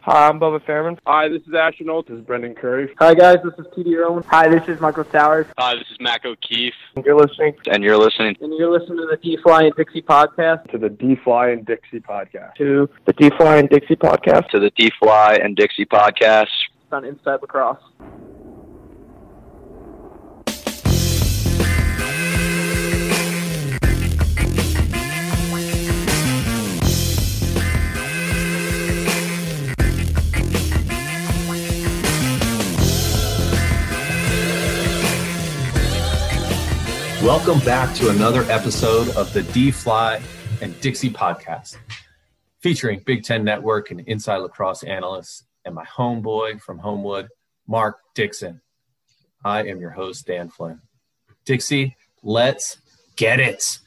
Hi, I'm Bubba Fairman. Hi, this is Ashton Olt. This is Brendan Curry. Hi, guys. This is TD Irwin. Hi, this is Michael Sowers. Hi, this is Mac O'Keefe. You're listening. And you're listening. And you're listening to the D-Fly and Dixie podcast. To the D-Fly and Dixie podcast. To the D-Fly and Dixie podcast. To the D-Fly and Dixie podcast. On Inside Lacrosse. Welcome back to another episode of the D-Fly and Dixie podcast, featuring Big Ten Network and Inside Lacrosse analysts and my homeboy from Homewood, Mark Dixon. I am your host, Dan Flynn. Dixie, let's get it.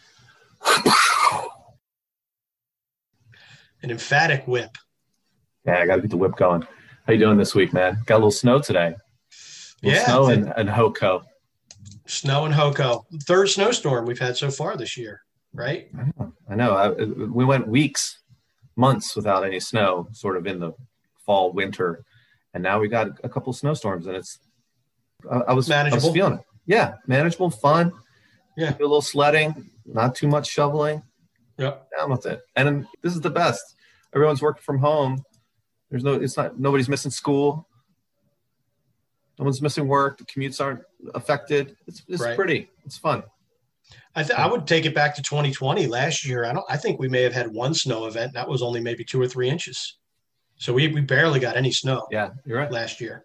An emphatic whip. Yeah, I got to get the whip going. How you doing this week, man? Got a little snow today. Snow in Hoco. Snow in Hoco. Third snowstorm we've had so far this year, right? I know. We went weeks, months without any snow, sort of in the fall, winter, and now we got a couple snowstorms, and I was feeling it. Yeah, manageable, fun. Yeah, do a little sledding, not too much shoveling. Yep, down with it. And this is the best. Everyone's working from home. Nobody's missing school. No one's missing work. The commutes aren't affected. It's right. Pretty. It's fun. I would take it back to 2020. Last year, I think we may have had one snow event. That was only maybe 2 or 3 inches. So we barely got any snow. Yeah, you're right. Last year.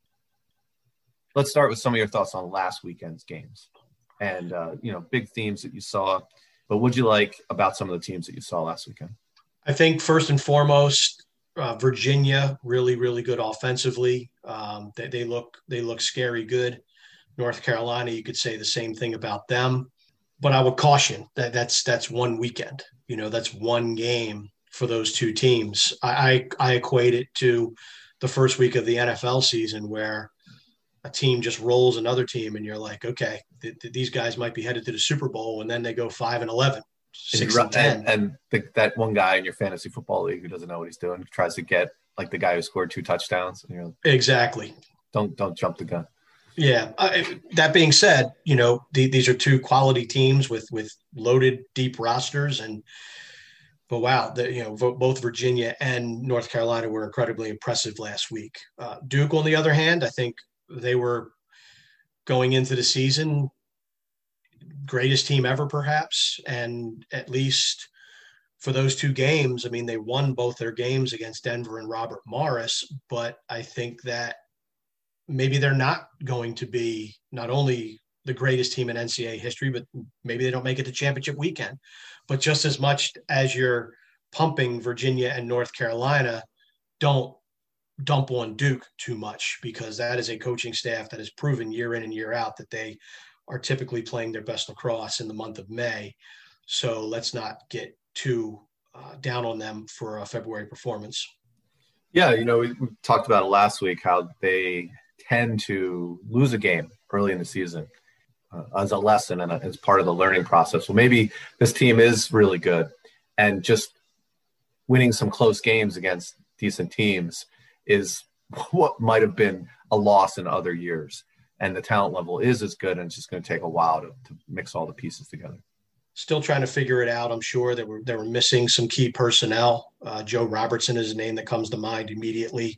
Let's start with some of your thoughts on last weekend's games, and big themes that you saw. But what'd you like about some of the teams that you saw last weekend? I think first and foremost, Virginia really, really good offensively. They look scary good. North Carolina, you could say the same thing about them, but I would caution that's one weekend. That's one game for those two teams. I equate it to the first week of the NFL season where a team just rolls another team, and you're like, okay, these guys might be headed to the Super Bowl, and then they go 5-11. 6-10. And that one guy in your fantasy football league who doesn't know what he's doing tries to get like the guy who scored 2 touchdowns. And you're like, exactly. Don't jump the gun. Yeah. That being said, these are two quality teams with loaded deep rosters, but wow, both Virginia and North Carolina were incredibly impressive last week. Duke, on the other hand, I think they were going into the season greatest team ever, perhaps. And at least for those 2 games, I mean, they won both their games against Denver and Robert Morris, but I think that maybe they're not going to be not only the greatest team in NCAA history, but maybe they don't make it to championship weekend. But just as much as you're pumping Virginia and North Carolina, don't dump on Duke too much, because that is a coaching staff that has proven year in and year out that they are typically playing their best lacrosse in the month of May. So let's not get too down on them for a February performance. Yeah, we talked about it last week, how they tend to lose a game early in the season as a lesson and as part of the learning process. Well, maybe this team is really good, and just winning some close games against decent teams is what might have been a loss in other years. And the talent level is as good, and it's just going to take a while to mix all the pieces together. Still trying to figure it out. I'm sure they were missing some key personnel. Joe Robertson is a name that comes to mind immediately.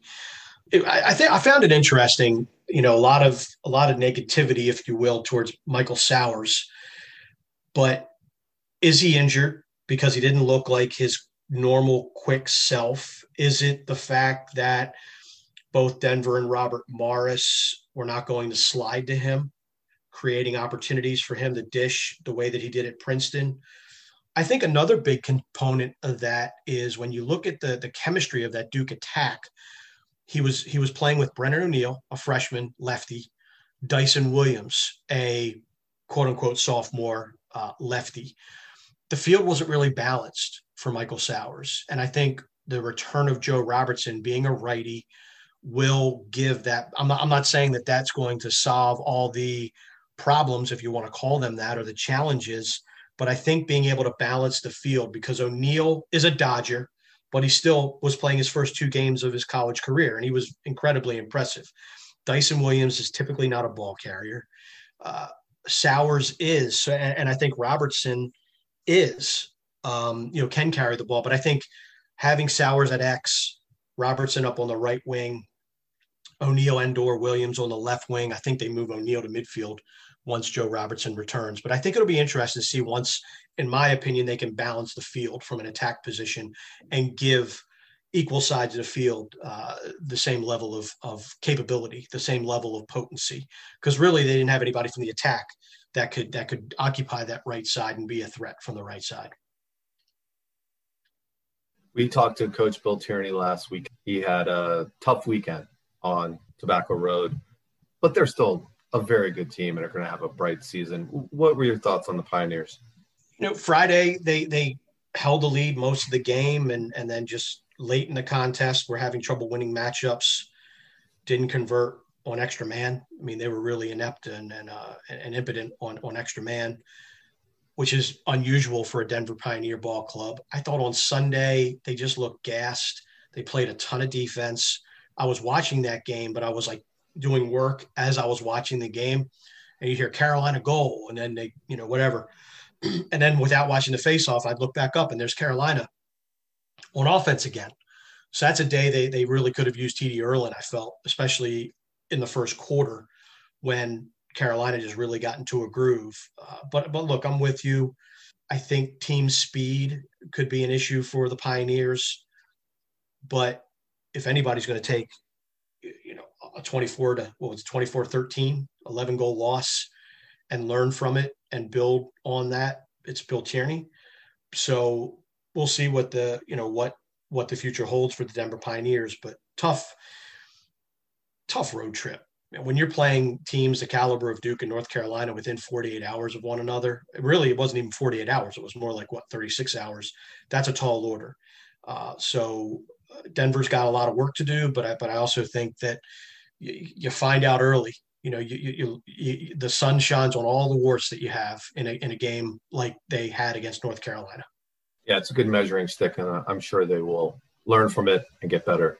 I found it interesting. A lot of negativity, if you will, towards Michael Sowers. But is he injured because he didn't look like his normal quick self? Is it the fact that both Denver and Robert Morris were not going to slide to him, creating opportunities for him to dish the way that he did at Princeton? I think another big component of that is when you look at the chemistry of that Duke attack, he was playing with Brennan O'Neill, a freshman lefty, Dyson Williams, a quote-unquote sophomore lefty. The field wasn't really balanced for Michael Sowers, and I think the return of Joe Robertson being a righty will give that. I'm not saying that that's going to solve all the problems, if you want to call them that, or the challenges, but I think being able to balance the field, because O'Neill is a Dodger, but he still was playing his first 2 games of his college career, and he was incredibly impressive. Dyson Williams is typically not a ball carrier. Sowers is, and I think Robertson is, can carry the ball. But I think having Sowers at X, Robertson up on the right wing, O'Neal, Endor, Williams on the left wing. I think they move O'Neal to midfield once Joe Robertson returns. But I think it'll be interesting to see once, in my opinion, they can balance the field from an attack position and give equal sides of the field the same level of capability, the same level of potency. Because really, they didn't have anybody from the attack that could occupy that right side and be a threat from the right side. We talked to Coach Bill Tierney last week. He had a tough weekend on Tobacco Road, but they're still a very good team and are going to have a bright season. What were your thoughts on the Pioneers? Friday, they held the lead most of the game, and then just late in the contest, were having trouble winning matchups, didn't convert on extra man. I mean, they were really inept and impotent on extra man, which is unusual for a Denver Pioneer ball club. I thought on Sunday, they just looked gassed. They played a ton of defense. I was watching that game, but I was like doing work as I was watching the game, and you hear Carolina goal, and then they, whatever. And then without watching the face-off, I'd look back up, and there's Carolina on offense again. So that's a day they really could have used TD Ierlan, I felt, especially in the first quarter when Carolina just really got into a groove. But look, I'm with you. I think team speed could be an issue for the Pioneers. But if anybody's going to take, a 24-13, 11-goal loss and learn from it and build on that, it's Bill Tierney. So we'll see what the future holds for the Denver Pioneers, but tough road trip. And when you're playing teams the caliber of Duke and North Carolina within 48 hours of one another, it wasn't even 48 hours. It was more like 36 hours. That's a tall order. So Denver's got a lot of work to do, but I also think that you find out early. The sun shines on all the warts that you have in a game like they had against North Carolina. Yeah, it's a good measuring stick, and I'm sure they will learn from it and get better.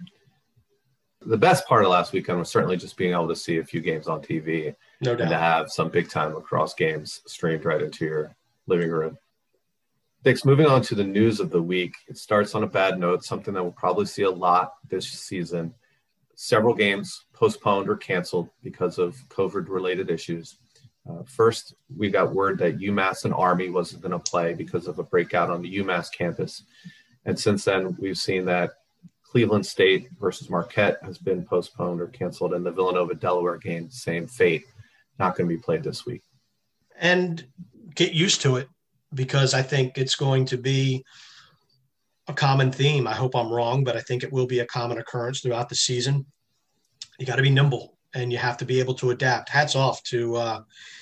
The best part of last weekend was certainly just being able to see a few games on TV. No doubt. And to have some big-time lacrosse games streamed right into your living room. Dix, moving on to the news of the week. It starts on a bad note, something that we'll probably see a lot this season. Several games postponed or canceled because of COVID-related issues. First, we got word that UMass and Army wasn't going to play because of a breakout on the UMass campus. And since then, we've seen that Cleveland State versus Marquette has been postponed or canceled, and the Villanova-Delaware game, same fate, not going to be played this week. And get used to it, because I think it's going to be a common theme. I hope I'm wrong, but I think it will be a common occurrence throughout the season. You got to be nimble, and you have to be able to adapt. Hats off to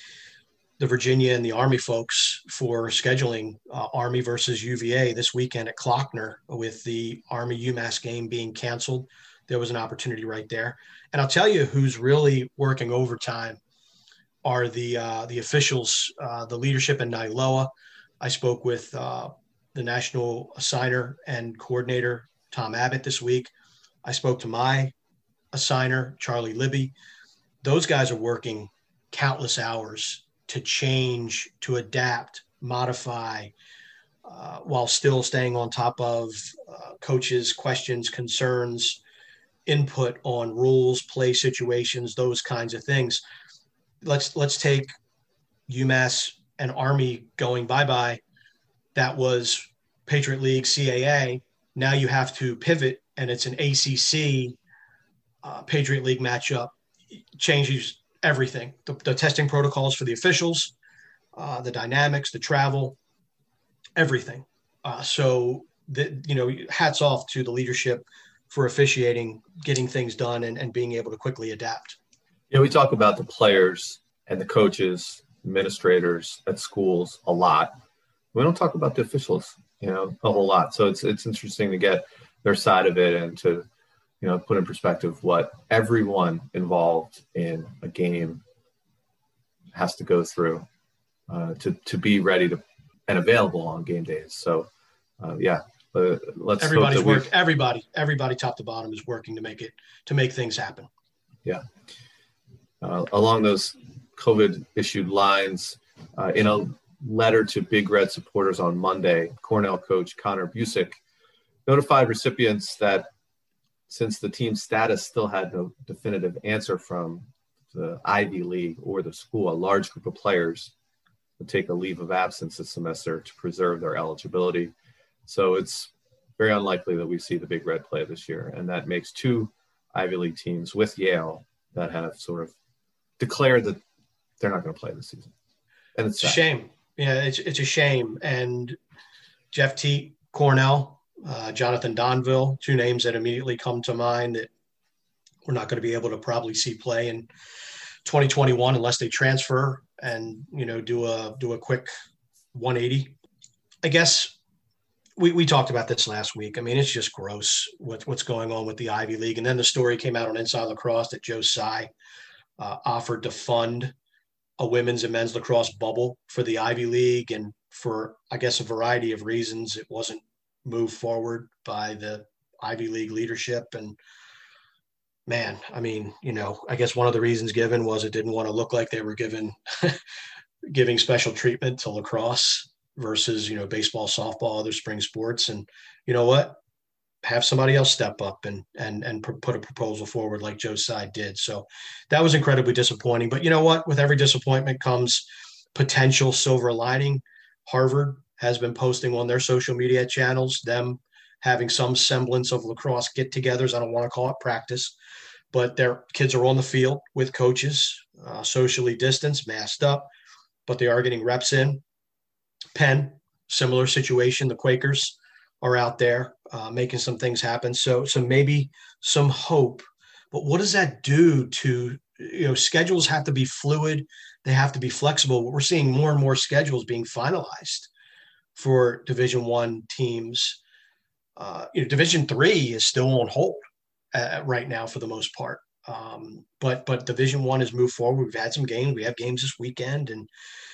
the Virginia and the Army folks for scheduling Army versus UVA this weekend at Klockner, with the Army-UMass game being canceled. There was an opportunity right there. And I'll tell you who's really working overtime are the officials, the leadership in Nailoa. I spoke with the national assigner and coordinator, Tom Abbott, this week. I spoke to my assigner, Charlie Libby. Those guys are working countless hours to change, to adapt, modify, while still staying on top of coaches' questions, concerns, input on rules, play situations, those kinds of things. Let's take UMass and Army going bye-bye. That was Patriot League, CAA. Now you have to pivot, and it's an ACC Patriot League matchup. Changes everything. The testing protocols for the officials, the dynamics, the travel, everything. So hats off to the leadership for officiating, getting things done, and being able to quickly adapt. Yeah, we talk about the players and the coaches, administrators at schools a lot. We don't talk about the officials, a whole lot. So it's interesting to get their side of it and to, put in perspective what everyone involved in a game has to go to be ready to and available on game days. So, let's everybody's hope that work. Everybody top to bottom is working to make things happen. Yeah. Along those COVID issued lines, in a letter to Big Red supporters on Monday, Cornell coach Connor Busick notified recipients that since the team's status still had no definitive answer from the Ivy League or the school, a large group of players would take a leave of absence this semester to preserve their eligibility. So it's very unlikely that we see the Big Red play this year. And that makes 2 Ivy League teams with Yale that have sort of declared that they're not going to play this season. And it's a shame. Yeah, it's a shame. And Jeff Teat, Cornell, Jonathan Donville, 2 names that immediately come to mind that we're not going to be able to probably see play in 2021 unless they transfer and, do a quick 180. I guess we talked about this last week. I mean, it's just gross what's going on with the Ivy League. And then the story came out on Inside Lacrosse that Joe Tsai offered to fund a women's and men's lacrosse bubble for the Ivy League. And for, I guess, a variety of reasons, it wasn't moved forward by the Ivy League leadership. And man, I mean, I guess one of the reasons given was it didn't want to look like they were giving special treatment to lacrosse versus, baseball, softball, other spring sports. And you know what? Have somebody else step up and put a proposal forward like Joe Tsai did. So that was incredibly disappointing. But you know what? With every disappointment comes potential silver lining. Harvard has been posting on their social media channels, them having some semblance of lacrosse get-togethers. I don't want to call it practice, but their kids are on the field with coaches, socially distanced, masked up, but they are getting reps in. Penn, similar situation. The Quakers are out there making some things happen. So maybe some hope. But what does that do to, schedules have to be fluid. They have to be flexible. We're seeing more and more schedules being finalized for Division I teams. Division III is still on hold right now for the most part. But Division I has moved forward. We've had some games. We have games this weekend. And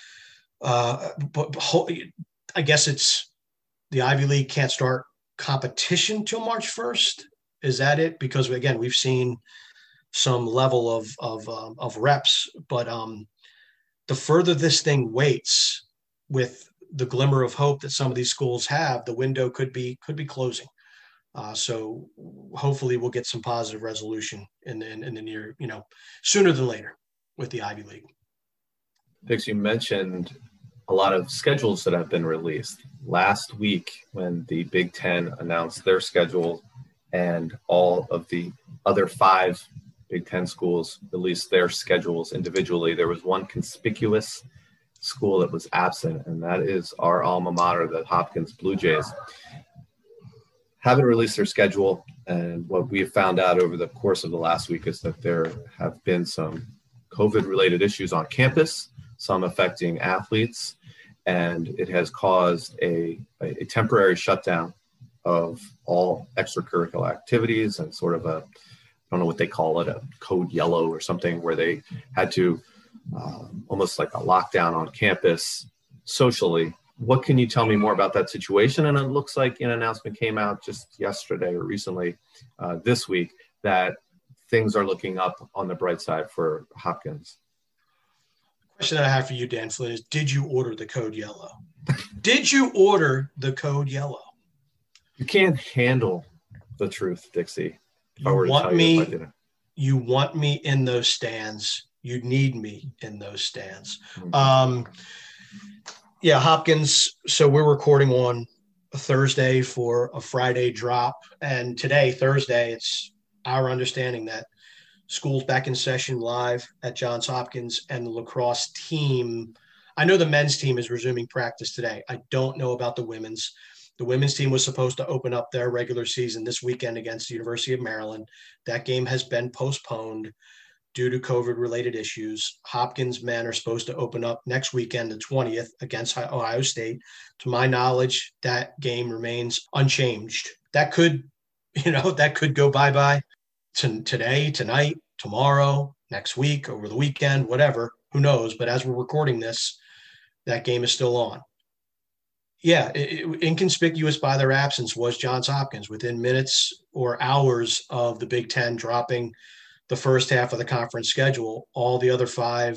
but I guess it's the Ivy League can't start competition till March 1st. Is that it? Because again, we've seen some level of reps, but the further this thing waits, with the glimmer of hope that some of these schools have, the window could be closing. So hopefully we'll get some positive resolution in the near, sooner than later with the Ivy League. Dix, you mentioned a lot of schedules that have been released. Last week, when the Big Ten announced their schedule and all of the other 5 Big Ten schools released their schedules individually, there was one conspicuous school that was absent, and that is our alma mater, the Hopkins Blue Jays. Haven't released their schedule, and what we have found out over the course of the last week is that there have been some COVID-related issues on campus, some affecting athletes, and it has caused a temporary shutdown of all extracurricular activities and sort of I don't know what they call it, a code yellow or something, where they had to almost like a lockdown on campus socially. What can you tell me more about that situation? And it looks like an announcement came out just yesterday or recently this week that things are looking up on the bright side for Hopkins. The question that I have for you, Dan Flynn, is did you order the code yellow? Did you order the code yellow? You can't handle the truth, Dixie. You want me in those stands. You need me in those stands. Mm-hmm. Hopkins. So we're recording on a Thursday for a Friday drop. And today, Thursday, it's our understanding that school's back in session live at Johns Hopkins, and the lacrosse team, I know the men's team is resuming practice today. I don't know about the women's. The women's team was supposed to open up their regular season this weekend against the University of Maryland. That game has been postponed due to COVID-related issues. Hopkins men are supposed to open up next weekend, the 20th, against Ohio State. To my knowledge, that game remains unchanged. That could go bye-bye today, tonight, tomorrow, next week, over the weekend, whatever. Who knows? But as we're recording this, that game is still on. Yeah, inconspicuous by their absence was Johns Hopkins. Within minutes or hours of the Big Ten dropping the first half of the conference schedule, all the other 5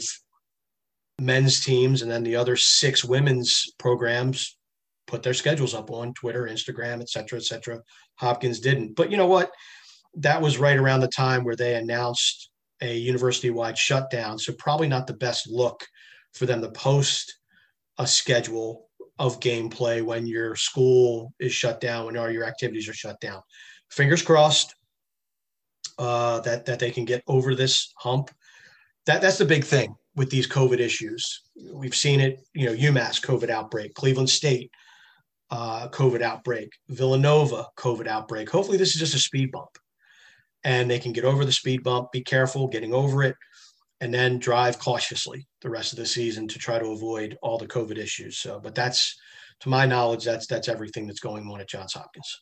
men's teams and then the other 6 women's programs put their schedules up on Twitter, Instagram, et cetera, et cetera. Hopkins didn't. But you know what? That was right around the time where they announced a university-wide shutdown. So probably not the best look for them to post a schedule of gameplay when your school is shut down, when all your activities are shut down. Fingers crossed that they can get over this hump. That's the big thing with these COVID issues. We've seen it, UMass COVID outbreak, Cleveland State COVID outbreak, Villanova COVID outbreak. Hopefully this is just a speed bump and they can get over the speed bump, be careful getting over it, and then drive cautiously the rest of the season to try to avoid all the COVID issues. So, but that's, to my knowledge, that's everything that's going on at Johns Hopkins.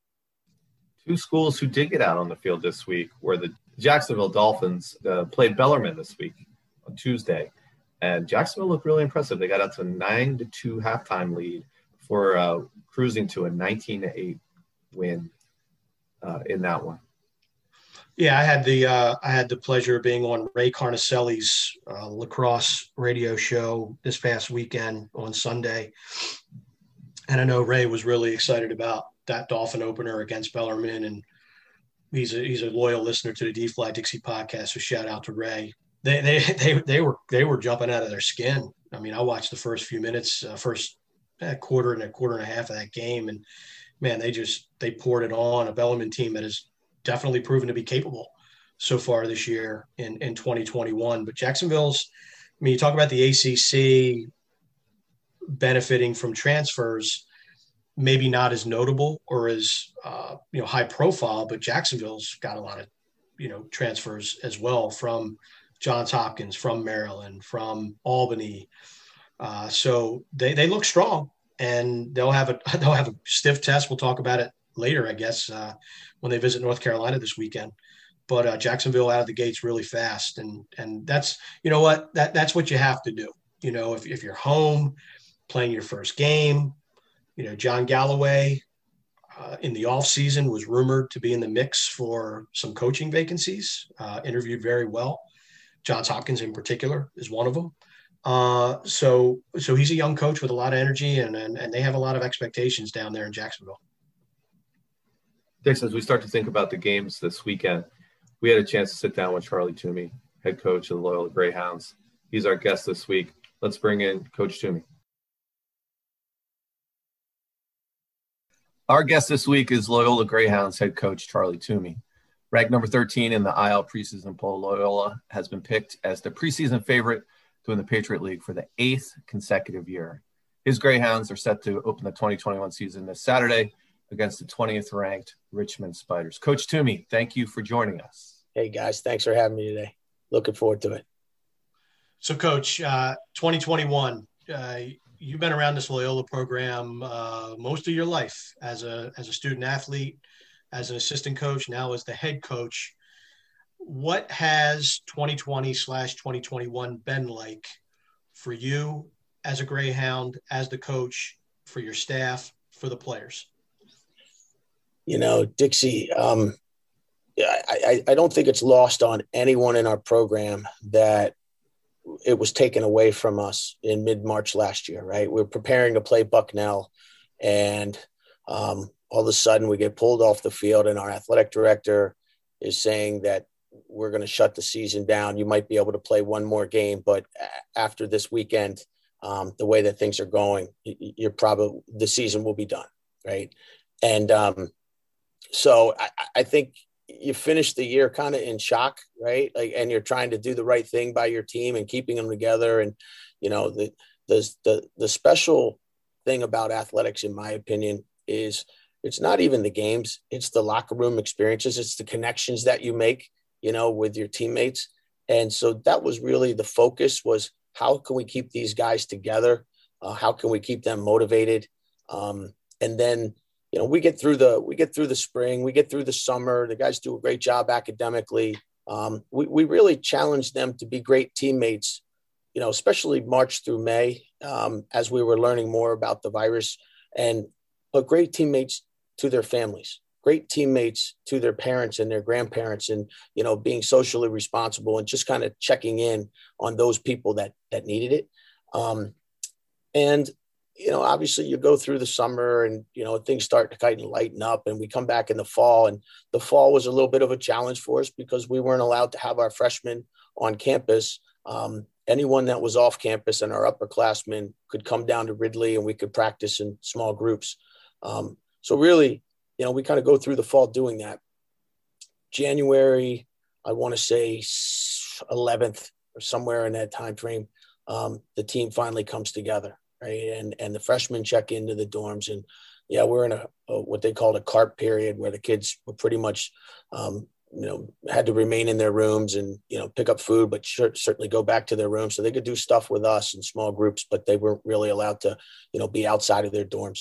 2 schools who did get out on the field this week were the Jacksonville Dolphins. Played Bellarmine this week on Tuesday, and Jacksonville looked really impressive. They got out to a 9-2 halftime lead before cruising to a 19-8 win in that one. Yeah, I had the pleasure of being on Ray Carnicelli's lacrosse radio show this past weekend on Sunday, and I know Ray was really excited about that Dolphin opener against Bellarmine, and he's a loyal listener to the D-Fly Dixie podcast. So shout out to Ray. They were jumping out of their skin. I mean, I watched the first few minutes, first quarter and a half of that game, and man, they poured it on a Bellarmine team that is definitely proven to be capable so far this year in 2021. But Jacksonville's, I mean, you talk about the ACC benefiting from transfers, maybe not as notable or as high profile, but Jacksonville's got a lot of transfers as well from Johns Hopkins, from Maryland, from Albany. So they look strong, and they'll have a stiff test. We'll talk about it later, I guess, when they visit North Carolina this weekend. But Jacksonville out of the gates really fast, and that's that's what you have to do. If you're home playing your first game, John Galloway in the offseason was rumored to be in the mix for some coaching vacancies. Interviewed very well. Johns Hopkins in particular is one of them. So he's a young coach with a lot of energy, and they have a lot of expectations down there in Jacksonville. Dix, as we start to think about the games this weekend, we had a chance to sit down with Charlie Toomey, head coach of the Loyola Greyhounds. He's our guest this week. Let's bring in Coach Toomey. Our guest this week is Loyola Greyhounds head coach Charlie Toomey. Ranked number 13 in the IL preseason poll, Loyola has been picked as the preseason favorite to win the Patriot League for the 8th consecutive year. His Greyhounds are set to open the 2021 season this Saturday against the 20th ranked Richmond Spiders. Coach Toomey, thank you for joining us. Hey guys, thanks for having me today. Looking forward to it. So Coach, 2021, you've been around this Loyola program most of your life as a student athlete, as an assistant coach, now as the head coach. What has 2020/2021 been like for you as a Greyhound, as the coach, for your staff, for the players? Dixie, I don't think it's lost on anyone in our program that it was taken away from us in mid-March last year, right? We were preparing to play Bucknell, and all of a sudden we get pulled off the field, and our athletic director is saying that we're going to shut the season down. You might be able to play one more game, but after this weekend, the way that things are going, the season will be done, right? And so I think you finish the year kind of in shock, right? And you're trying to do the right thing by your team and keeping them together. And the special thing about athletics, in my opinion, is it's not even the games; it's the locker room experiences, it's the connections that you make, with your teammates. And so that was really the focus: was how can we keep these guys together? How can we keep them motivated? And then, we get through the spring, we get through the summer. The guys do a great job academically. We really challenge them to be great teammates, especially March through May, as we were learning more about the virus. but great teammates to their families, great teammates to their parents and their grandparents, and, being socially responsible and just kind of checking in on those people that needed it. And, obviously you go through the summer and, things start to kind of lighten up, and we come back in the fall, and the fall was a little bit of a challenge for us because we weren't allowed to have our freshmen on campus. Anyone that was off campus and our upperclassmen could come down to Ridley and we could practice in small groups. So really, we kind of go through the fall doing that. January, I want to say 11th or somewhere in that time frame, the team finally comes together, right? And the freshmen check into the dorms, and we're in a what they called a CARP period, where the kids were pretty much, had to remain in their rooms and, pick up food, but certainly go back to their rooms so they could do stuff with us in small groups, but they weren't really allowed to, be outside of their dorms.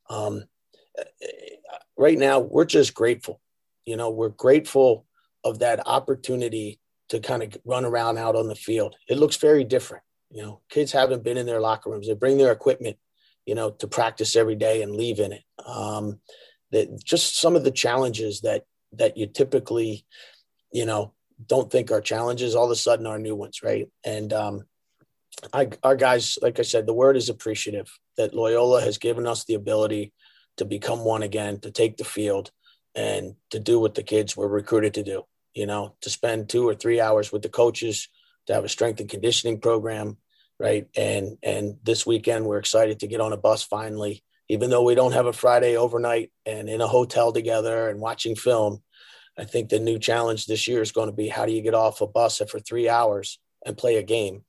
Right now, we're just grateful. We're grateful of that opportunity to kind of run around out on the field. It looks very different. Kids haven't been in their locker rooms. They bring their equipment, to practice every day and leave in it. That just some of the challenges that you typically, don't think are challenges, all of a sudden are new ones, right? And our guys, like I said, the word is appreciative that Loyola has given us the ability to become one again, to take the field and to do what the kids were recruited to do, to spend 2 or 3 hours with the coaches, to have a strength and conditioning program, right? And this weekend, we're excited to get on a bus finally, even though we don't have a Friday overnight and in a hotel together and watching film. I think the new challenge this year is going to be, how do you get off a bus for 3 hours and play a game,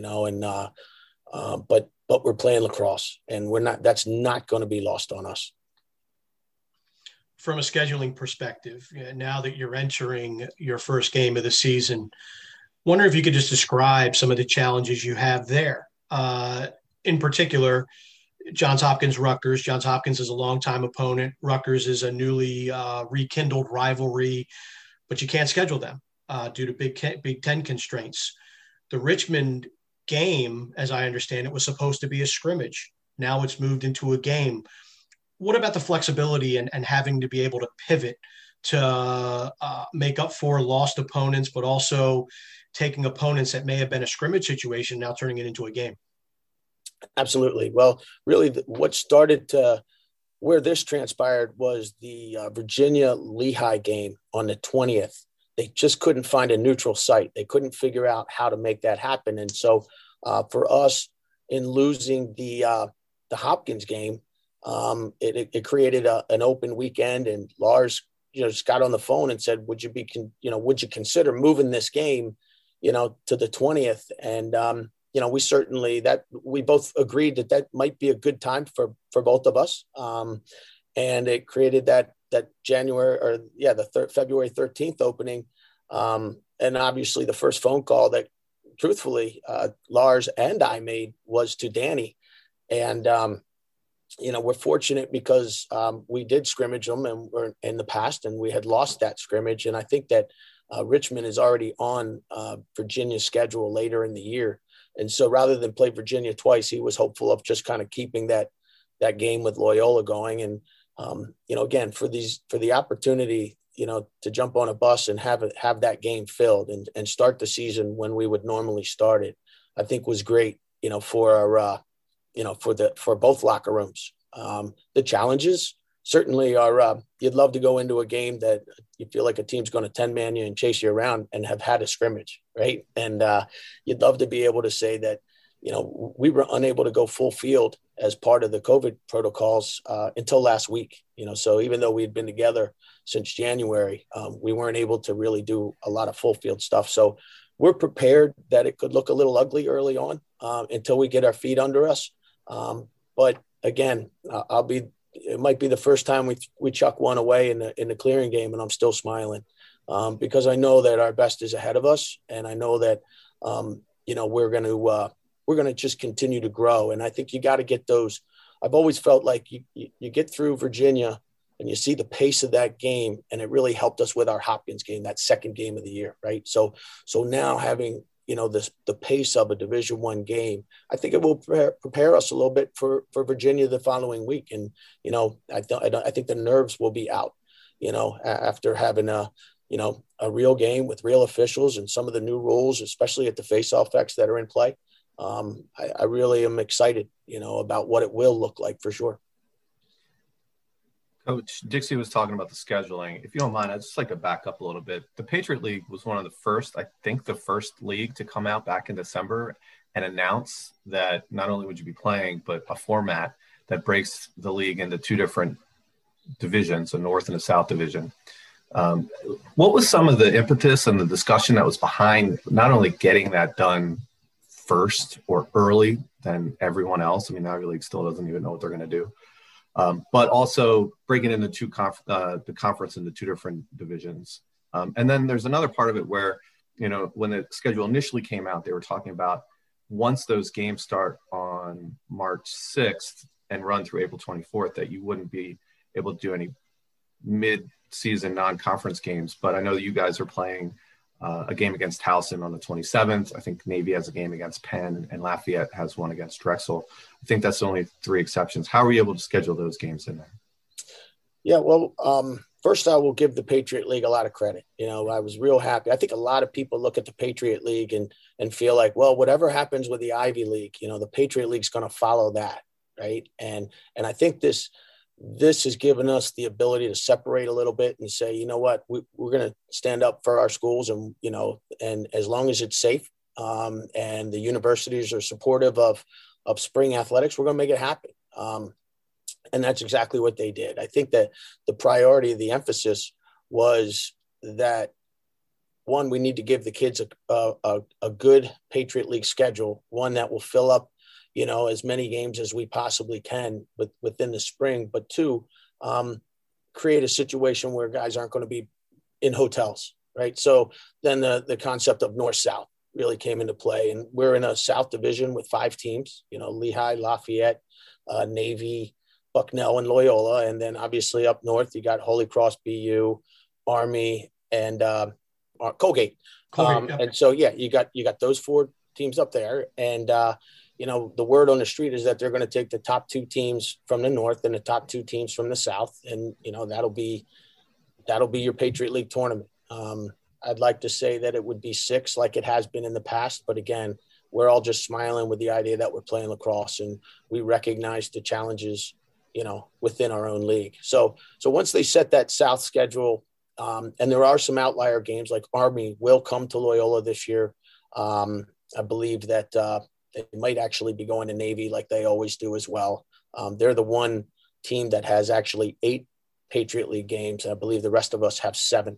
but we're playing lacrosse, and that's not going to be lost on us. From a scheduling perspective, now that you're entering your first game of the season, wonder if you could just describe some of the challenges you have there. In particular, Johns Hopkins, Rutgers. Johns Hopkins is a longtime opponent. Rutgers is a newly rekindled rivalry, but you can't schedule them due to Big Ten constraints. The Richmond game, as I understand it, was supposed to be a scrimmage. Now it's moved into a game. What about the flexibility and having to be able to pivot to make up for lost opponents, but also taking opponents that may have been a scrimmage situation, now turning it into a game? Absolutely. Well, really what started to where this transpired was the Virginia Lehigh game on the 20th. They just couldn't find a neutral site. They couldn't figure out how to make that happen. And so for us, in losing the Hopkins game, it created an open weekend, and Lars, just got on the phone and said, would you consider moving this game, to the 20th? And, we both agreed that might be a good time for both of us. And it created that January February 13th opening. And obviously the first phone call that truthfully Lars and I made was to Danny. And, we're fortunate because we did scrimmage them and we're in the past, and we had lost that scrimmage. And I think that Richmond is already on Virginia's schedule later in the year. And so rather than play Virginia twice, he was hopeful of just kind of keeping that game with Loyola going. And, again, for the opportunity, to jump on a bus and have that game filled and start the season when we would normally start it, I think was great, for our, for both locker rooms. The challenges certainly are, you'd love to go into a game that you feel like a team's going to 10-man you and chase you around and have had a scrimmage, right? And you'd love to be able to say that, we were unable to go full field as part of the COVID protocols until last week, so even though we'd been together since January, we weren't able to really do a lot of full field stuff. So we're prepared that it could look a little ugly early on until we get our feet under us. But again, it might be the first time we chuck one away in the clearing game, and I'm still smiling because I know that our best is ahead of us, and I know that we're going to just continue to grow. And I think you got to get those. I've always felt like you get through Virginia and you see the pace of that game, and it really helped us with our Hopkins game, that second game of the year, right? So now having the pace of a Division I game. I think it will prepare us a little bit for Virginia the following week. And, I think the nerves will be out, after having a real game with real officials and some of the new rules, especially at the face-off X that are in play. I really am excited, about what it will look like for sure. Coach Dixie was talking about the scheduling. If you don't mind, I'd just like to back up a little bit. The Patriot League was one of the first league to come out back in December and announce that not only would you be playing, but a format that breaks the league into two different divisions, a North and a South division. What was some of the impetus and the discussion that was behind not only getting that done first or early than everyone else? I mean, Ivy League still doesn't even know what they're going to do. But also breaking into the conference into two different divisions. And then there's another part of it where, when the schedule initially came out, they were talking about once those games start on March 6th and run through April 24th, that you wouldn't be able to do any mid-season non-conference games. But I know that you guys are playing a game against Towson on the 27th. I think Navy has a game against Penn, and Lafayette has one against Drexel. I think that's only 3 exceptions. How are you able to schedule those games in there? Yeah, well, first I will give the Patriot League a lot of credit. I was real happy. I think a lot of people look at the Patriot League and feel like, well, whatever happens with the Ivy League, the Patriot League's going to follow that, right? And I think this has given us the ability to separate a little bit and say, you know what, we're going to stand up for our schools, and and as long as it's safe, and the universities are supportive of spring athletics, we're going to make it happen. And that's exactly what they did. I think that the priority, the emphasis was that, one, we need to give the kids a good Patriot League schedule, one that will fill up as many games as we possibly can within the spring, but 2, create a situation where guys aren't going to be in hotels, right? So then the concept of North-South really came into play, and we're in a South division with 5 teams, Lehigh, Lafayette, Navy, Bucknell, and Loyola. And then obviously up north, you got Holy Cross, BU, Army, and Colgate. Yep. And so, yeah, you got those 4 teams up there. And, the word on the street is that they're going to take the top 2 teams from the north and the top 2 teams from the south. And, that'll be your Patriot League tournament. I'd like to say that it would be 6 like it has been in the past. But again, we're all just smiling with the idea that we're playing lacrosse, and we recognize the challenges, within our own league. So once they set that South schedule, and there are some outlier games, like Army will come to Loyola this year. I believe that they might actually be going to Navy like they always do as well. They're the one team that has actually 8 Patriot League games. I believe the rest of us have 7.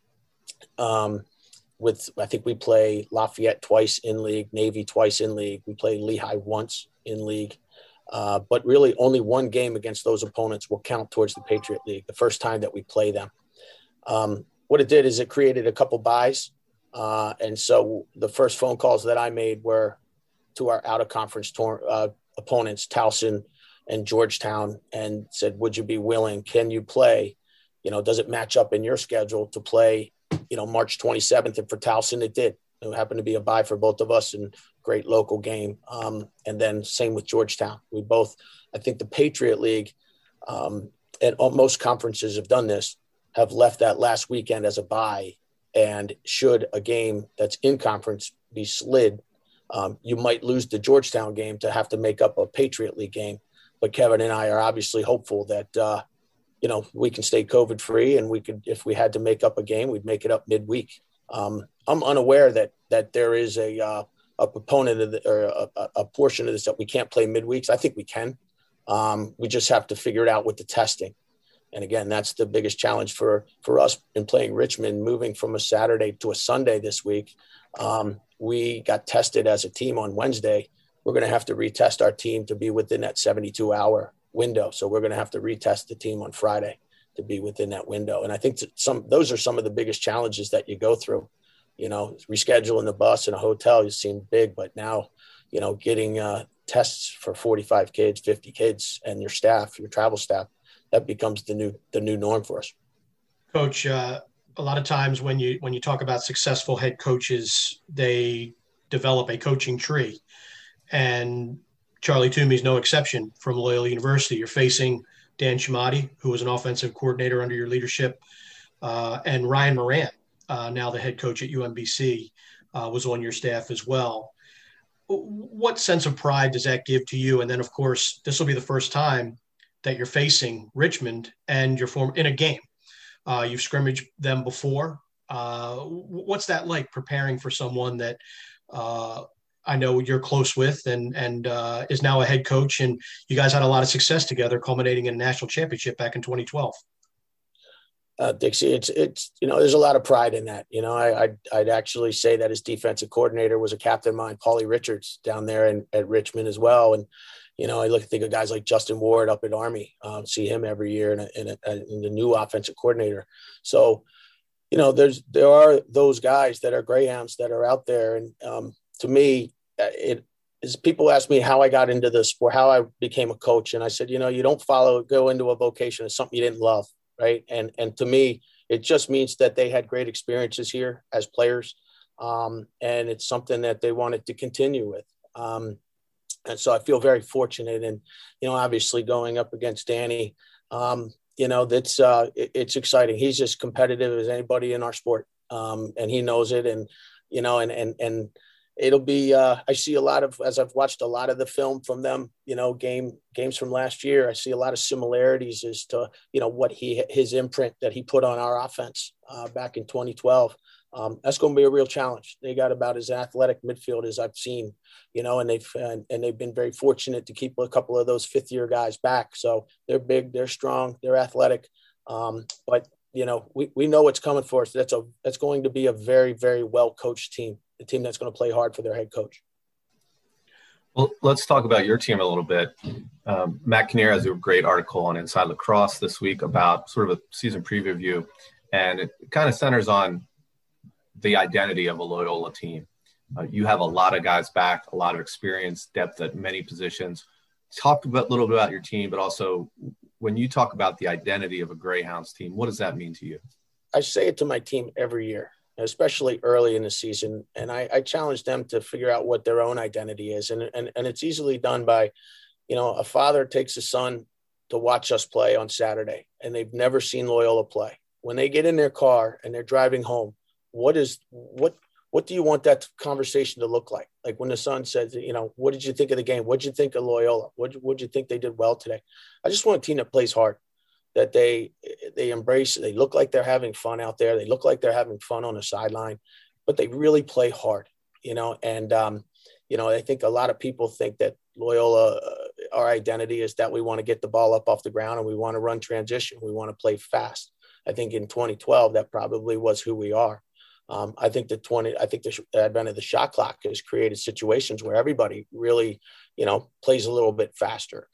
I think we play Lafayette twice in league, Navy twice in league. We play Lehigh once in league. But really only 1 game against those opponents will count towards the Patriot League, the first time that we play them. What it did is it created a couple buys. And so the first phone calls that I made were to our out-of-conference opponents, Towson and Georgetown, and said, would you be willing? Can you play? Does it match up in your schedule to play, March 27th? And for Towson, it did. It happened to be a bye for both of us, and great local game. And then same with Georgetown. I think the Patriot League, and most conferences have done this, have left that last weekend as a bye. And should a game that's in conference be slid, you might lose the Georgetown game to have to make up a Patriot League game. But Kevin and I are obviously hopeful that, we can stay COVID free, and we could, if we had to make up a game, we'd make it up midweek. I'm unaware that there is a proponent of a portion of this that we can't play midweeks. I think we can. We just have to figure it out with the testing. And again, that's the biggest challenge for us in playing Richmond, moving from a Saturday to a Sunday this week. We got tested as a team on Wednesday. We're going to have to retest our team to be within that 72-hour window. So we're going to have to retest the team on Friday to be within that window. And I think those are some of the biggest challenges that you go through. Rescheduling the bus and a hotel, you seem big, but now, getting tests for 45 kids, 50 kids, and your staff, your travel staff, that becomes the new norm for us. Coach, a lot of times when you talk about successful head coaches, they develop a coaching tree. And Charlie Toomey is no exception from Loyola University. You're facing Dan Chamati, who was an offensive coordinator under your leadership, and Ryan Moran, now the head coach at UMBC, was on your staff as well. What sense of pride does that give to you? And then, of course, this will be the first time that you're facing Richmond and you're in a game. You've scrimmaged them before. What's that like, preparing for someone that I know you're close with and is now a head coach, and you guys had a lot of success together, culminating in a national championship back in 2012? Dixie, it's there's a lot of pride in that. I'd actually say that his defensive coordinator was a captain of mine, Paulie Richards, down there at Richmond as well. And I think of guys like Justin Ward up at Army, see him every year in the new offensive coordinator. So, there are those guys that are Greyhounds that are out there. And to me, it is, people ask me how I got into the sport, how I became a coach. And I said, you don't go into a vocation as something you didn't love. Right. And to me, it just means that they had great experiences here as players. And it's something that they wanted to continue with. And so I feel very fortunate. And, obviously going up against Danny, it's exciting. He's as competitive as anybody in our sport. And he knows it. And, and it'll be, I see a lot of, as I've watched a lot of the film from them, games from last year, I see a lot of similarities as to, what his imprint that he put on our offense back in 2012. That's going to be a real challenge. They got about as athletic midfield as I've seen, and they've been very fortunate to keep a couple of those fifth-year guys back. So they're big, they're strong, they're athletic. But we know what's coming for us. That's going to be a very, very well-coached team, a team that's going to play hard for their head coach. Well, let's talk about your team a little bit. Matt Kinnear has a great article on Inside Lacrosse this week about sort of a season preview, and it kind of centers on the identity of a Loyola team. You have a lot of guys back, a lot of experience, depth at many positions. Talk a little bit about your team, but also when you talk about the identity of a Greyhounds team, what does that mean to you? I say it to my team every year, especially early in the season. And I challenge them to figure out what their own identity is. And it's easily done by, a father takes a son to watch us play on Saturday, and they've never seen Loyola play. When they get in their car and they're driving home, what do you want that conversation to look like? Like when the son says, what did you think of the game? What did you think of Loyola? What did you think they did well today? I just want a team that plays hard, that they embrace. They look like they're having fun out there. They look like they're having fun on the sideline, but they really play hard, and, I think a lot of people think that Loyola, our identity is that we want to get the ball up off the ground and we want to run transition. We want to play fast. I think in 2012, that probably was who we are. I think the advent of the shot clock has created situations where everybody really, plays a little bit faster.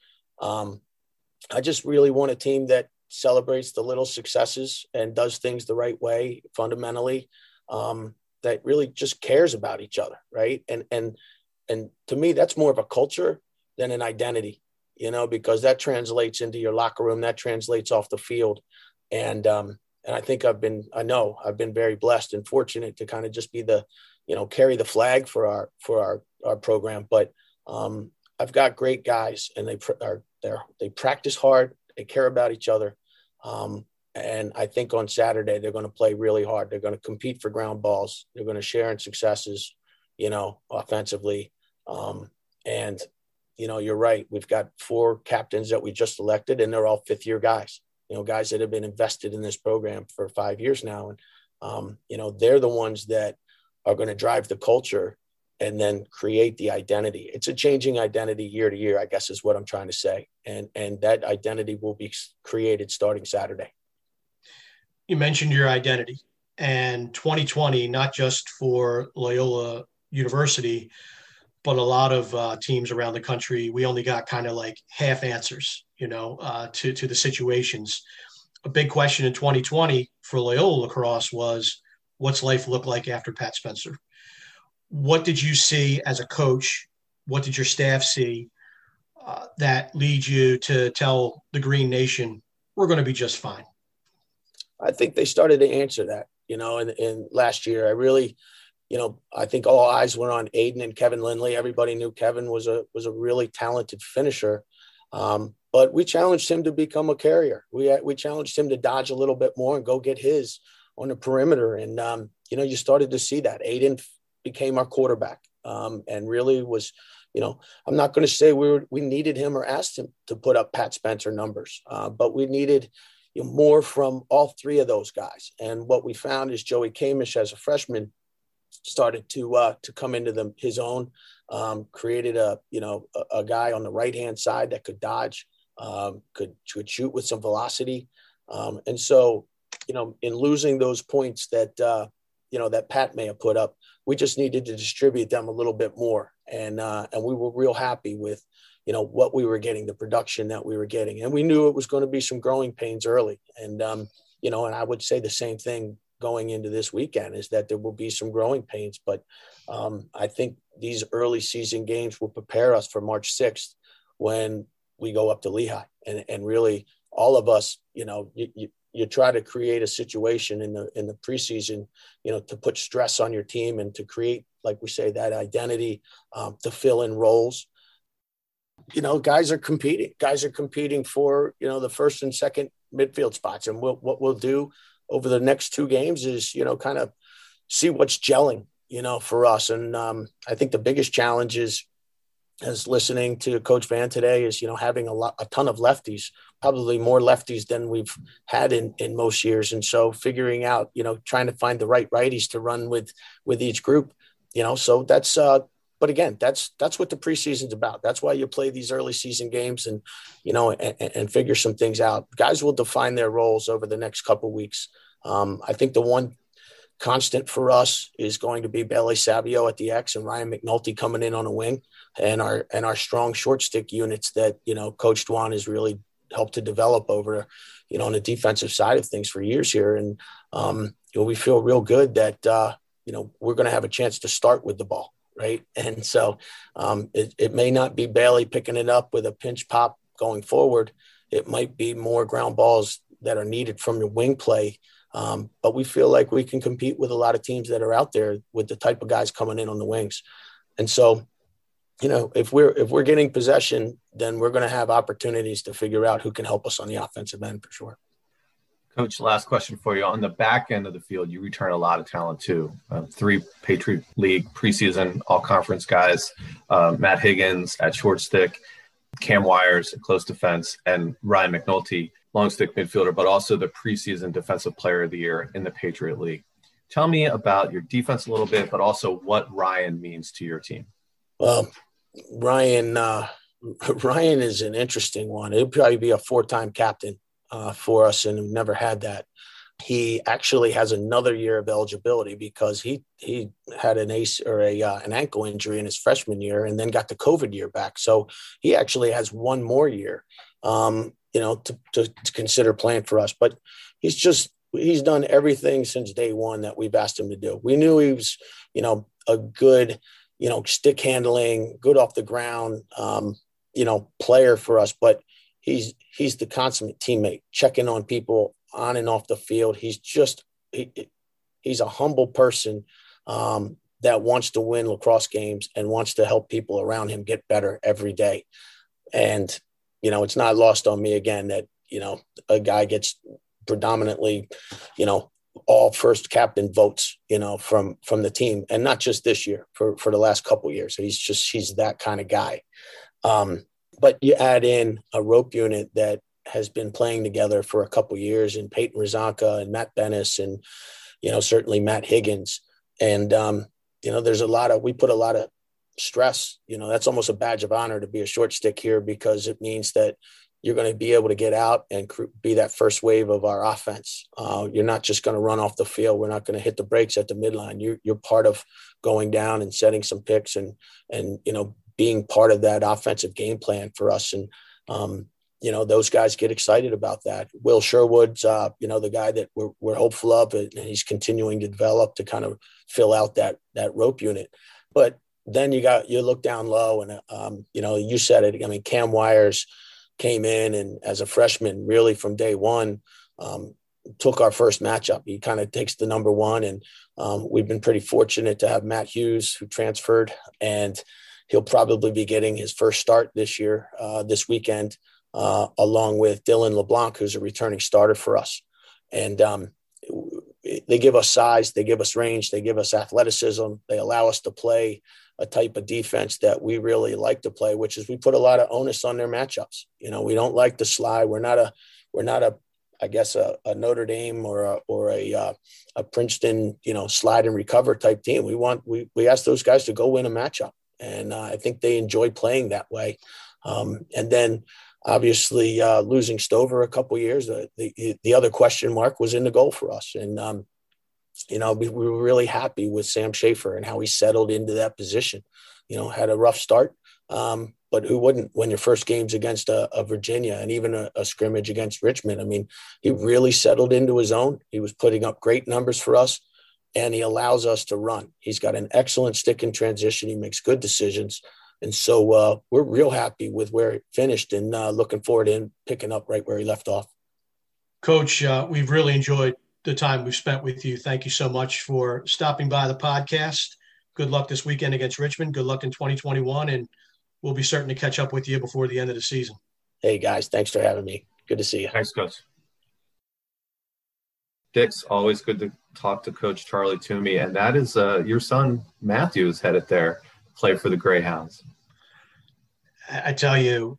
I just really want a team that celebrates the little successes and does things the right way, fundamentally, that really just cares about each other. Right. And to me, that's more of a culture than an identity, because that translates into your locker room, that translates off the field. And I think I've been very blessed and fortunate to kind of just be the, carry the flag for our program. But I've got great guys, and they practice hard. They care about each other. And I think on Saturday, they're going to play really hard. They're going to compete for ground balls. They're going to share in successes, offensively. And, you're right. We've got 4 captains that we just elected, and they're all fifth-year guys. Guys that have been invested in this program for 5 years now. And, they're the ones that are going to drive the culture and then create the identity. It's a changing identity year to year, I guess is what I'm trying to say. And that identity will be created starting Saturday. You mentioned your identity, and 2020, not just for Loyola University, but a lot of teams around the country, we only got kind of like half answers, to the situations. A big question in 2020 for Loyola Lacrosse was, what's life look like after Pat Spencer? What did you see as a coach? What did your staff see that leads you to tell the Green Nation, we're going to be just fine? I think they started to answer that, in last year. I really, I think all eyes were on Aiden and Kevin Lindley. Everybody knew Kevin was a really talented finisher. But we challenged him to become a carrier. We challenged him to dodge a little bit more and go get his on the perimeter. And, you started to see that. Aiden became our quarterback and really was, I'm not going to say we needed him or asked him to put up Pat Spencer numbers, but we needed more from all three of those guys. And what we found is Joey Kamish as a freshman started to come into his own, created a guy on the right-hand side that could dodge, could shoot with some velocity. And so, in losing those points that, that Pat may have put up, we just needed to distribute them a little bit more. And we were real happy with, what we were getting, the production that we were getting. And we knew it was going to be some growing pains early. And, and I would say the same thing going into this weekend is that there will be some growing pains. But I think these early season games will prepare us for March 6th when we go up to Lehigh. And really all of us, you try to create a situation in the preseason, to put stress on your team and to create, like we say, that identity, to fill in roles. Guys are competing for, the first and second midfield spots. And what we'll do over the next two games is, kind of see what's gelling, for us. And I think the biggest challenge is, as listening to Coach Van today, is, having a ton of lefties, probably more lefties than we've had in most years. And so figuring out, trying to find the right righties to run with each group, so that's, but again, that's what the preseason's about. That's why you play these early season games and, and figure some things out. Guys will define their roles over the next couple of weeks. I think the one constant for us is going to be Bailey Savio at the X and Ryan McNulty coming in on a wing, and our strong short stick units that, Coach Dwan has really helped to develop over, on the defensive side of things for years here. And, we feel real good that, we're going to have a chance to start with the ball. Right. And so it may not be Bailey picking it up with a pinch pop going forward. It might be more ground balls that are needed from your wing play. But we feel like we can compete with a lot of teams that are out there with the type of guys coming in on the wings. And so, if we're getting possession, then we're going to have opportunities to figure out who can help us on the offensive end for sure. Coach, last question for you. On the back end of the field, you return a lot of talent too. 3 Patriot League preseason all-conference guys, Matt Higgins at short stick, Cam Wires at close defense, and Ryan McNulty, long stick midfielder, but also the preseason defensive player of the year in the Patriot League. Tell me about your defense a little bit, but also what Ryan means to your team. Well, Ryan is an interesting one. He'll probably be a 4-time captain for us, and we've never had that. He actually has another year of eligibility because he had an an ankle injury in his freshman year and then got the COVID year back. So he actually has one more year, to consider playing for us. But he's done everything since day one that we've asked him to do. We knew he was, a good, stick handling, good off the ground, player for us, but he's the consummate teammate, checking on people on and off the field. He's a humble person that wants to win lacrosse games and wants to help people around him get better every day. And, it's not lost on me again that, a guy gets predominantly, all first captain votes, from the team, and not just this year, for the last couple of years. He's that kind of guy. But you add in a rope unit that has been playing together for a couple of years, and Peyton Rizanka and Matt Bennis and, certainly Matt Higgins. And, we put a lot of stress, that's almost a badge of honor to be a short stick here, because it means that you're going to be able to get out and be that first wave of our offense. You're not just going to run off the field. We're not going to hit the brakes at the midline. You're part of going down and setting some picks and being part of that offensive game plan for us. And, those guys get excited about that. Will Sherwood's, the guy that we're hopeful of, and he's continuing to develop to kind of fill out that rope unit. But then you look down low and, you said it. I mean, Cam Wires came in and as a freshman, really from day one, took our first matchup. He kind of takes the number one and We've been pretty fortunate to have Matt Hughes, who transferred, and he'll probably be getting his first start this year, this weekend, along with Dylan LeBlanc, who's a returning starter for us. And they give us size, they give us range, they give us athleticism. They allow us to play a type of defense that we really like to play, which is we put a lot of onus on their matchups. You know, we don't like to slide. We're not a I guess a Notre Dame or a Princeton, you know, slide and recover type team. We ask those guys to go win a matchup, and I think they enjoy playing that way. And then obviously losing Stover a couple of years, the other question mark was in the goal for us, and you know, we were really happy with Sam Schaefer and how he settled into that position. You know, had a rough start. But who wouldn't when your first game's against a Virginia and even a scrimmage against Richmond? I mean, he really settled into his own. He was putting up great numbers for us, and he allows us to run. He's got an excellent stick in transition. He makes good decisions. And so we're real happy with where he finished and looking forward to him picking up right where he left off. Coach, we've really enjoyed the time we've spent with you. Thank you so much for stopping by the podcast. Good luck this weekend against Richmond. Good luck in 2021. And we'll be certain to catch up with you before the end of the season. Hey, guys, thanks for having me. Good to see you. Thanks, Coach. Dix, always good to talk to Coach Charlie Toomey. And that is your son, Matthew, is headed there to play for the Greyhounds. I tell you,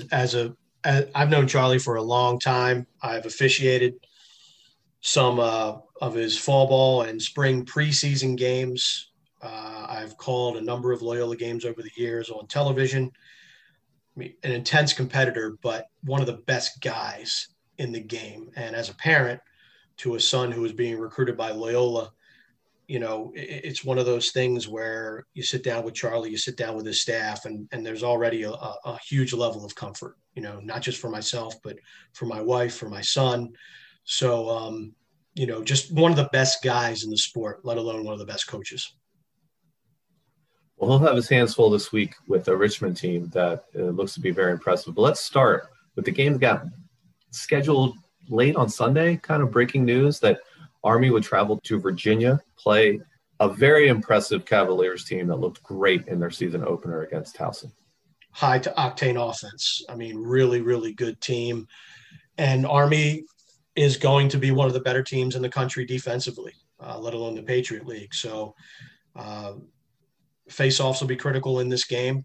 I've known Charlie for a long time. I've officiated some of his fall ball and spring preseason games. I've called a number of Loyola games over the years on television. I mean, an intense competitor, but one of the best guys in the game. And as a parent to a son who was being recruited by Loyola, you know, it's one of those things where you sit down with Charlie, you sit down with his staff, and there's already a huge level of comfort, you know, not just for myself, but for my wife, for my son. So, you know, just one of the best guys in the sport, let alone one of the best coaches. Well, he'll have his hands full this week with a Richmond team that looks to be very impressive. But let's start with the game that got scheduled late on Sunday. Kind of breaking news that Army would travel to Virginia, play a very impressive Cavaliers team that looked great in their season opener against Towson. High to octane offense. I mean, really, really good team. And Army is going to be one of the better teams in the country defensively, let alone the Patriot League. So, face-offs will be critical in this game.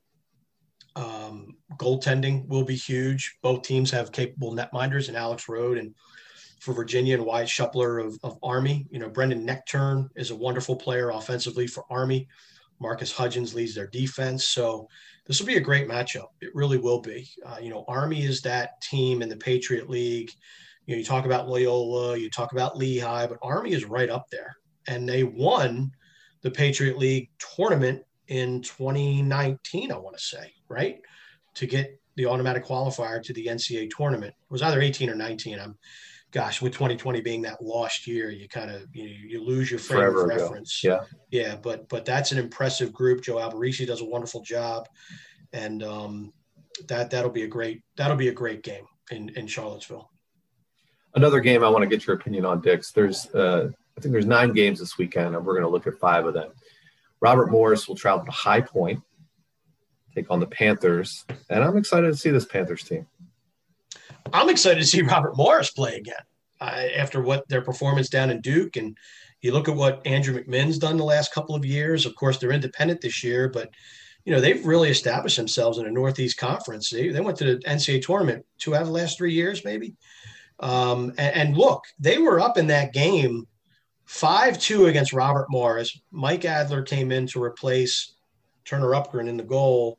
Goaltending will be huge. Both teams have capable netminders in Alex Rode and for Virginia and Wyatt Schuppler of Army. You know, Brendan Neckturn is a wonderful player offensively for Army. Marcus Hudgens leads their defense. So this will be a great matchup. It really will be. You know, Army is that team in the Patriot League. You know, you talk about Loyola, you talk about Lehigh, but Army is right up there. And they won the Patriot League tournament in 2019, I want to say, right? To get the automatic qualifier to the NCAA tournament. It was either 18 or 19. With 2020 being that lost year, you kind of, you lose your frame of reference. Yeah. Yeah. But that's an impressive group. Joe Alberici does a wonderful job. And that'll be a great game in Charlottesville. Another game I want to get your opinion on, Dix. I think there's 9 games this weekend, and we're going to look at 5 of them. Robert Morris will travel to High Point, take on the Panthers, and I'm excited to see this Panthers team. I'm excited to see Robert Morris play again after what their performance down in Duke. And you look at what Andrew McMinn's done the last couple of years. Of course, they're independent this year, but you know, they've really established themselves in a Northeast Conference. They went to the NCAA tournament 2 out of the last 3 years, maybe. And look, they were up in that game 5-2 against Robert Morris. Mike Adler came in to replace Turner Upgren in the goal.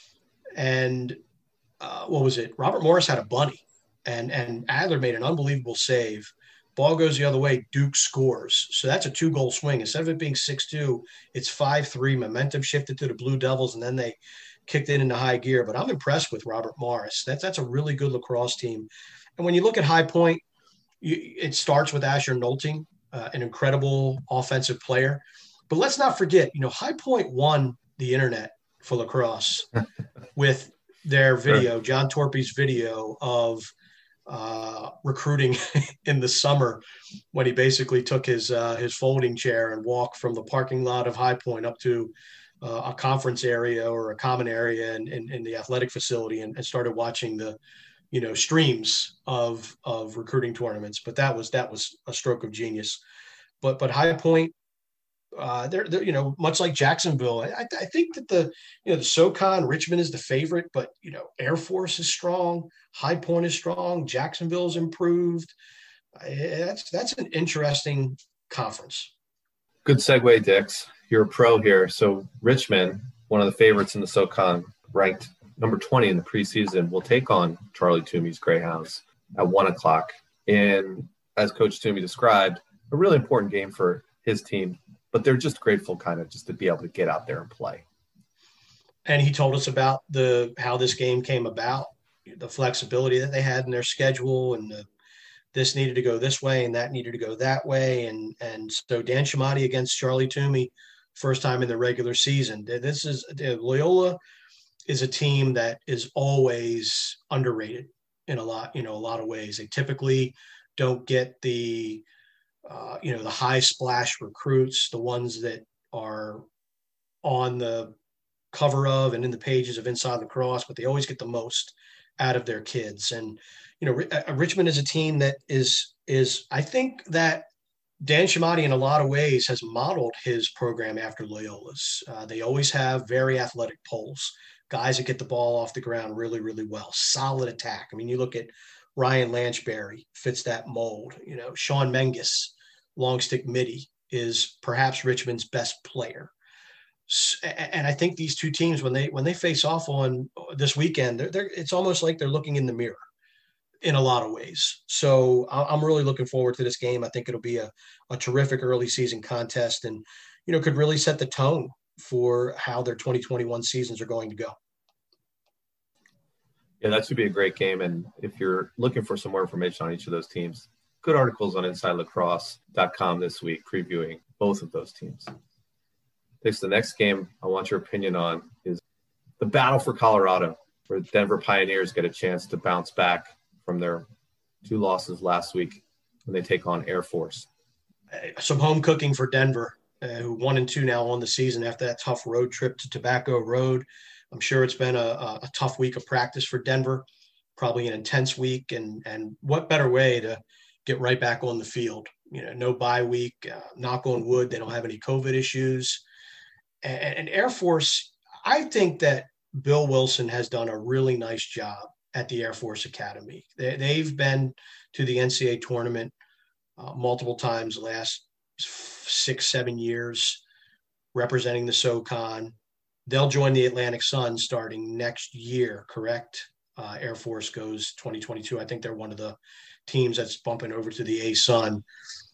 And what was it? Robert Morris had a bunny, and Adler made an unbelievable save. Ball goes the other way. Duke scores. So that's a 2-goal swing. Instead of it being 6-2, it's 5-3. Momentum shifted to the Blue Devils, and then they kicked it into high gear. But I'm impressed with Robert Morris. That's a really good lacrosse team. And when you look at High Point, it starts with Asher Nolting, an incredible offensive player. But let's not forget, you know, High Point won the internet for lacrosse with their video, John Torpy's video of recruiting in the summer when he basically took his folding chair and walked from the parking lot of High Point up to a conference area or a common area in the athletic facility and started watching the streams of recruiting tournaments. But that was a stroke of genius. But High Point, they're much like Jacksonville. I think that the SoCon, Richmond is the favorite, but Air Force is strong, High Point is strong, Jacksonville's improved. That's an interesting conference. Good segue, Dix. You're a pro here. So Richmond, one of the favorites in the SoCon, ranked number 20 in the preseason, will take on Charlie Toomey's Greyhounds at 1:00. And as Coach Toomey described, a really important game for his team, but they're just grateful kind of just to be able to get out there and play. And he told us about how this game came about, the flexibility that they had in their schedule, and this needed to go this way and that needed to go that way. And so Dan Shamati against Charlie Toomey, first time in the regular season. Loyola is a team that is always underrated in a lot of ways. They typically don't get the high splash recruits, the ones that are on the cover of and in the pages of Inside Lacrosse, but they always get the most out of their kids. And, Richmond is a team that is I think that Dan Shamati in a lot of ways has modeled his program after Loyola's. They always have very athletic poles, guys that get the ball off the ground really, really well, solid attack. I mean, you look at Ryan Lanchberry, fits that mold. Sean Menges, long stick midi, is perhaps Richmond's best player. And I think these two teams, when they face off on this weekend, it's almost like they're looking in the mirror in a lot of ways. So I'm really looking forward to this game. I think it'll be a terrific early season contest and, could really set the tone for how their 2021 seasons are going to go. Yeah, that should be a great game. And if you're looking for some more information on each of those teams, good articles on InsideLacrosse.com this week previewing both of those teams. The next game I want your opinion on is the battle for Colorado, where Denver Pioneers get a chance to bounce back from their 2 losses last week when they take on Air Force. Some home cooking for Denver, who 1-2 now on the season after that tough road trip to Tobacco Road. I'm sure it's been a tough week of practice for Denver, probably an intense week. And what better way to get right back on the field? No bye week, knock on wood, they don't have any COVID issues. And Air Force, I think that Bill Wilson has done a really nice job at the Air Force Academy. They've been to the NCAA tournament multiple times the last 6-7 years, representing the SoCon. They'll join the Atlantic Sun starting next year, correct? Air Force goes 2022. I think they're one of the teams that's bumping over to the A-Sun.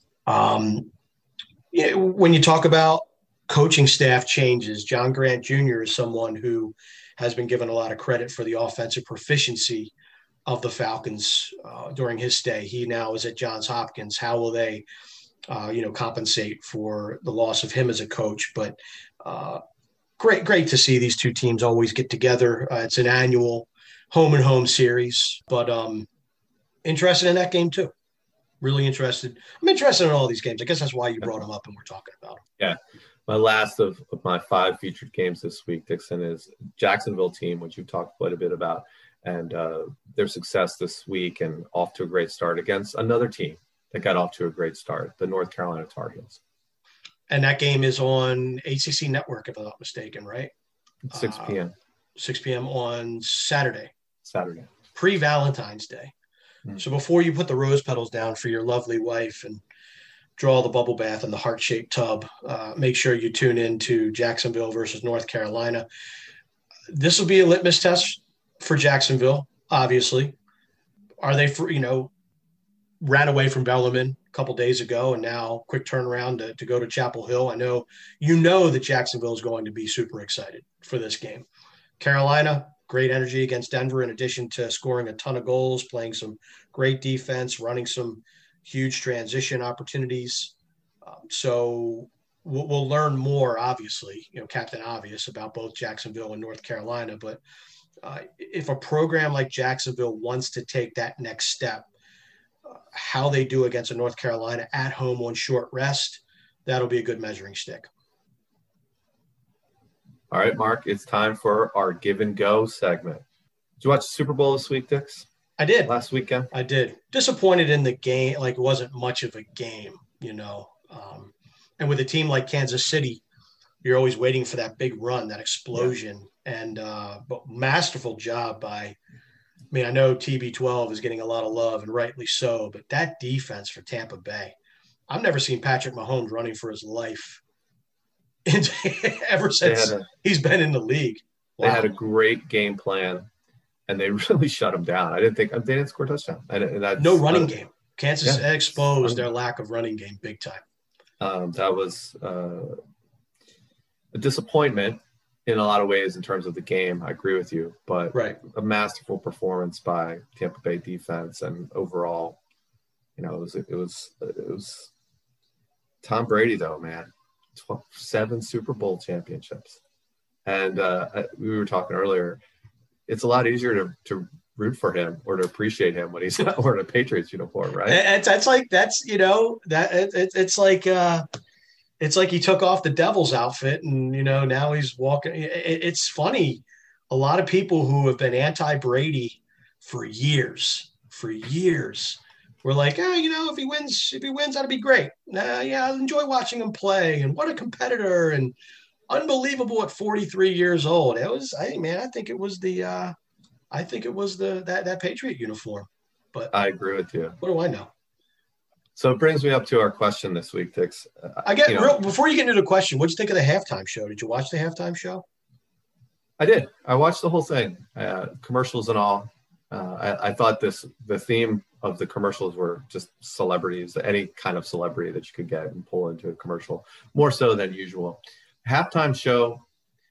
When you talk about coaching staff changes, John Grant Jr. is someone who has been given a lot of credit for the offensive proficiency of the Falcons during his stay. He now is at Johns Hopkins. How will they, compensate for the loss of him as a coach? But great to see these two teams always get together. It's an annual home and home series, but interested in that game too. Really interested. I'm interested in all these games. I guess that's why you brought them up and we're talking about them. Yeah. My last of my 5 featured games this week, Dixon, is Jacksonville team, which you've talked quite a bit about, and their success this week and off to a great start against another team that got off to a great start, the North Carolina Tar Heels. And that game is on ACC Network, if I'm not mistaken, right? 6 p.m. 6 p.m. on Saturday. Pre-Valentine's Day. Mm-hmm. So before you put the rose petals down for your lovely wife and draw the bubble bath in the heart-shaped tub, make sure you tune in to Jacksonville versus North Carolina. This will be a litmus test for Jacksonville, obviously. Are they, ran away from Bellarmine a couple days ago and now quick turnaround to go to Chapel Hill? I know that Jacksonville is going to be super excited for this game. Carolina, great energy against Denver, in addition to scoring a ton of goals, playing some great defense, running some huge transition opportunities. So we'll learn more, obviously, Captain Obvious, about both Jacksonville and North Carolina. But if a program like Jacksonville wants to take that next step, how they do against a North Carolina at home on short rest, that'll be a good measuring stick. All right, Mark, it's time for our Give and Go segment. Did you watch the Super Bowl this week, Dix? I did. Last weekend? I did. Disappointed in the game. Like, it wasn't much of a game, and with a team like Kansas City, you're always waiting for that big run, that explosion. Yeah. But masterful job by, I know TB12 is getting a lot of love, and rightly so, but that defense for Tampa Bay, I've never seen Patrick Mahomes running for his life ever since he's been in the league. Wow. They had a great game plan, and they really shut him down. I didn't think they didn't score a touchdown. No running game. Kansas exposed their lack of running game big time. That was a disappointment in a lot of ways in terms of the game. I agree with you, but a masterful performance by Tampa Bay defense, and overall, it was Tom Brady though, man. 7 Super Bowl championships, and we were talking earlier. It's a lot easier to root for him or to appreciate him when he's not wearing a Patriots uniform, right? It's like he took off the devil's outfit and, now he's walking. It's funny. A lot of people who have been anti-Brady for years were like, if he wins, that'll be great. I'll enjoy watching him play. And what a competitor, and unbelievable at 43 years old. I think it was that Patriot uniform. But I agree with you. What do I know? So it brings me up to our question this week, Dix. Before you get into the question, what'd you think of the halftime show? Did you watch the halftime show? I did. I watched the whole thing, commercials and all. I thought the theme of the commercials were just celebrities, any kind of celebrity that you could get and pull into a commercial, more so than usual. Halftime show,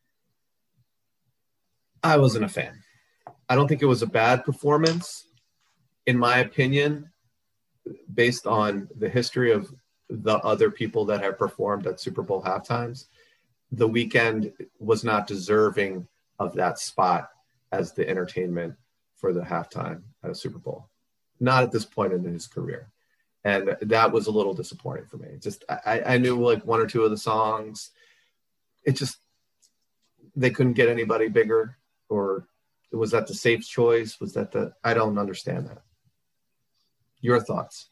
I wasn't a fan. I don't think it was a bad performance, in my opinion, based on the history of the other people that have performed at Super Bowl halftimes. The Weeknd was not deserving of that spot as the entertainment for the halftime at a Super Bowl. Not at this point in his career. And that was a little disappointing for me. Just, I knew like one or two of the songs. It just, they couldn't get anybody bigger, or was that the safe choice? I don't understand that. Your thoughts?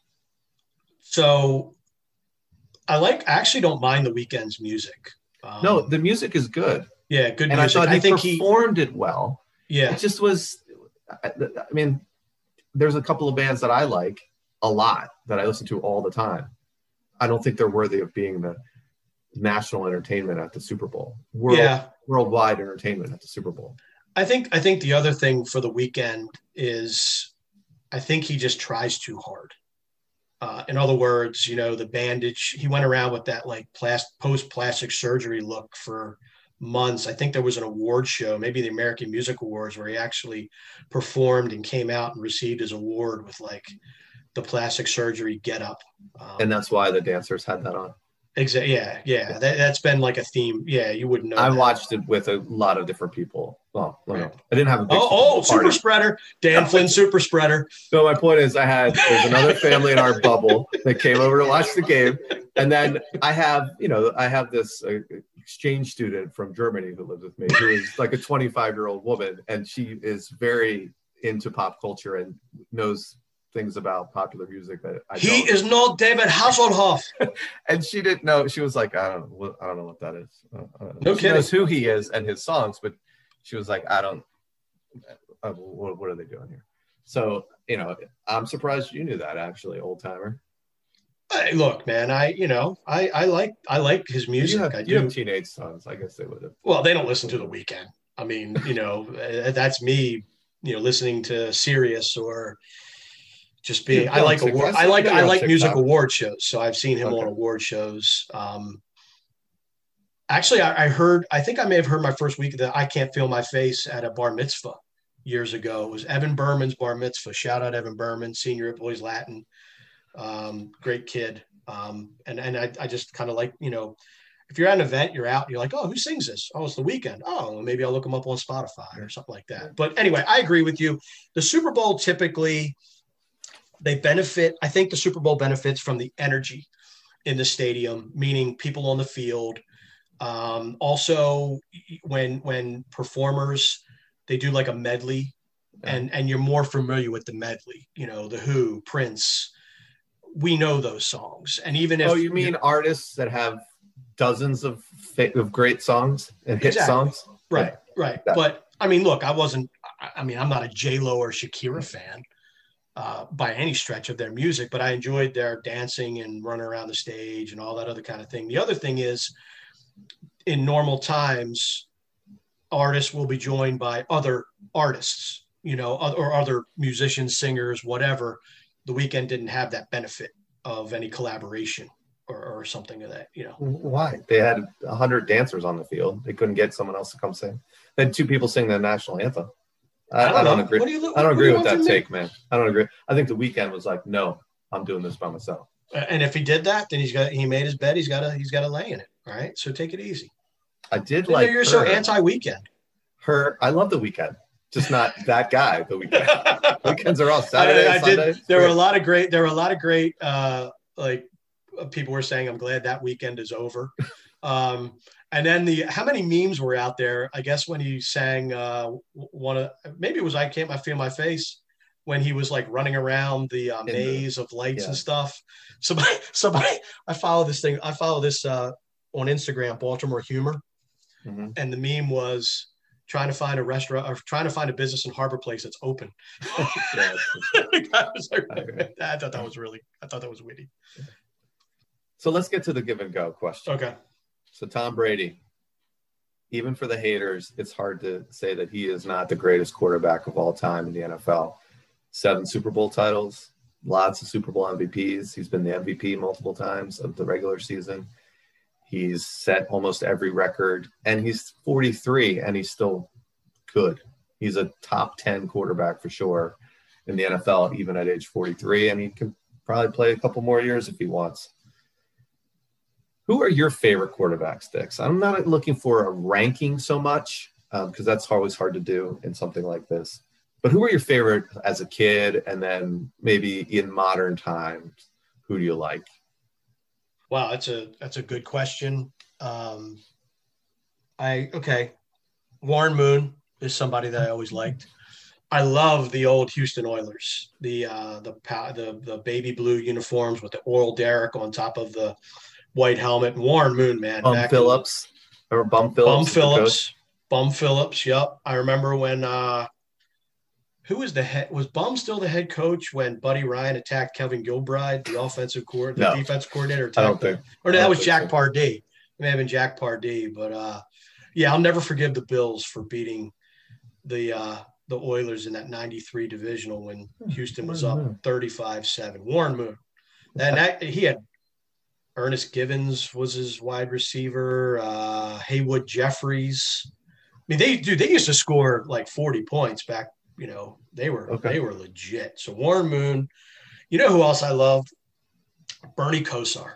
So I actually don't mind the Weeknd's music. No, the music is good. Yeah, good and music. I thought he performed it well. Yeah. It just was, there's a couple of bands that I like a lot that I listen to all the time. I don't think they're worthy of being the national entertainment at the Super Bowl. Worldwide entertainment at the Super Bowl. I think the other thing for the Weeknd is I think he just tries too hard. In other words, the bandage, he went around with that like post-plastic surgery look for months. I think there was an award show, maybe the American Music Awards, where he actually performed and came out and received his award with like the plastic surgery getup. And that's why the dancers had that on. Exactly. Yeah. That's been like a theme. Yeah, you wouldn't know. I watched it with a lot of different people. Well, right. I didn't have a big super spreader. Dan Flynn, super spreader. So my point is, there's another family in our bubble that came over to watch the game, and then I have this exchange student from Germany who lives with me, who is like a 25-year-old woman, and she is very into pop culture and knows things about popular music that I don't. He is not David Hasselhoff. And she didn't know. She was like, I don't know what that is. No she kidding. knows who he is and his songs, but she was like, what are they doing here? So, I'm surprised you knew that, actually, old timer. Hey, look, man, I like his music. You have teenage sons. I guess they would have. Well, they don't listen to The Weeknd. That's me, listening to Sirius or just being. I like music award shows. So I've seen him on award shows. Actually, I think I may have heard my first week of the I Can't Feel My Face at a bar mitzvah years ago. It was Evan Berman's bar mitzvah. Shout out Evan Berman, senior at Boys Latin. Great kid. And I just kind of like, If you're at an event, you're out, you're like, oh, who sings this? Oh, it's The Weeknd. Oh, well, maybe I'll look them up on Spotify or something like that. But anyway, I agree with you. The Super Bowl typically, they benefit. I think the Super Bowl benefits from the energy in the stadium, meaning people on the field. Also, when performers, they do like a medley, and you're more familiar with the medley. You know, The Who, Prince. We know those songs, and even if you mean artists that have dozens of great songs and hit songs, right. But I mean, look, I'm not a J-Lo or Shakira fan by any stretch of their music, but I enjoyed their dancing and running around the stage and all that other kind of thing. The other thing is, in normal times, artists will be joined by other artists, or other musicians, singers, whatever. The Weeknd didn't have that benefit of any collaboration or something of that, Why? They had 100 dancers on the field. They couldn't get someone else to come sing. They had 2 people sing the national anthem. I don't agree. I don't agree with that take, man. I don't agree. I think The Weeknd was like, no, I'm doing this by myself. And if he did that, then he made his bed. He's got to lay in it. All right. So take it easy. I did like. You're so anti-Weeknd. I love The Weeknd. Just not that guy. The Weeknd. Weekends are all Saturday. Sunday. There were a lot of great. People were saying, "I'm glad that weekend is over." And then how many memes were out there? I guess when he sang maybe it was "I Can't Feel My Face," when he was like running around the maze of lights and stuff. Somebody, I follow this on Instagram, Baltimore Humor, and the meme was trying to find a restaurant or trying to find a business in Harbor Place that's open. I thought that was witty. So let's get to the give and go question. Okay. So Tom Brady, even for the haters, it's hard to say that he is not the greatest quarterback of all time in the NFL. 7 Super Bowl titles, lots of Super Bowl MVPs. He's been the MVP multiple times of the regular season. He's set almost every record, and he's 43, and he's still good. He's a top 10 quarterback for sure in the NFL, even at age 43, and he can probably play a couple more years if he wants. Who are your favorite quarterback sticks? I'm not looking for a ranking so much because that's always hard to do in something like this. But who are your favorite as a kid, and then maybe in modern times, who do you like? Wow, that's a good question. Warren Moon is somebody that I always liked. I love the old Houston Oilers, the baby blue uniforms with the Oral Derrick on top of the white helmet. Warren Moon, man. Bum Phillips. Bum Phillips. Yep. I remember when who was the head? Was Bum still the head coach when Buddy Ryan attacked Kevin Gilbride, the defensive coordinator? I don't think. Or that was Jack Pardee. It may have been Jack Pardee, but I'll never forgive the Bills for beating the Oilers in that 93 divisional when Houston was up 35-7. Warren Moon. And he had Ernest Givens was his wide receiver, Haywood Jeffries. I mean, they used to score like 40 points back. They were legit. So Warren Moon. You know who else I loved? Bernie Kosar.